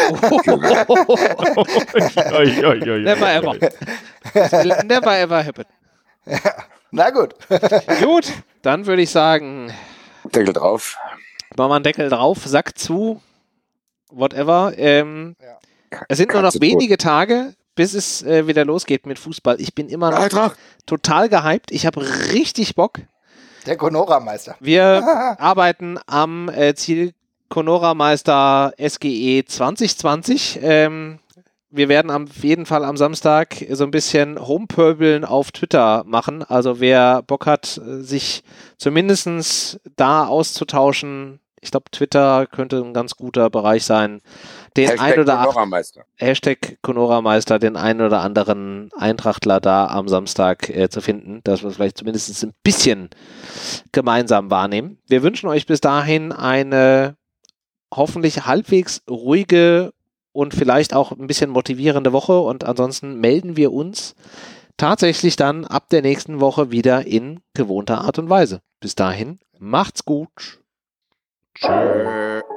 Never ever. Never ever happen. Ja. Na gut. Gut, dann würde ich sagen, Deckel drauf. Machen wir einen Deckel drauf, Sack zu, whatever. Es sind nur noch wenige Tage, bis es wieder losgeht mit Fußball. Ich bin immer noch total gehypt. Ich habe richtig Bock. Der Conora-Meister. Wir arbeiten am Ziel Conora-Meister SGE 2020. Wir werden auf jeden Fall am Samstag so ein bisschen Homepöbeln auf Twitter machen. Also wer Bock hat, sich zumindest da auszutauschen, ich glaube, Twitter könnte ein ganz guter Bereich sein. Hashtag Conora-Meister, den einen oder anderen Eintrachtler da am Samstag zu finden, dass wir vielleicht zumindest ein bisschen gemeinsam wahrnehmen. Wir wünschen euch bis dahin eine hoffentlich halbwegs ruhige und vielleicht auch ein bisschen motivierende Woche und ansonsten melden wir uns tatsächlich dann ab der nächsten Woche wieder in gewohnter Art und Weise. Bis dahin, Macht's gut. Tschö.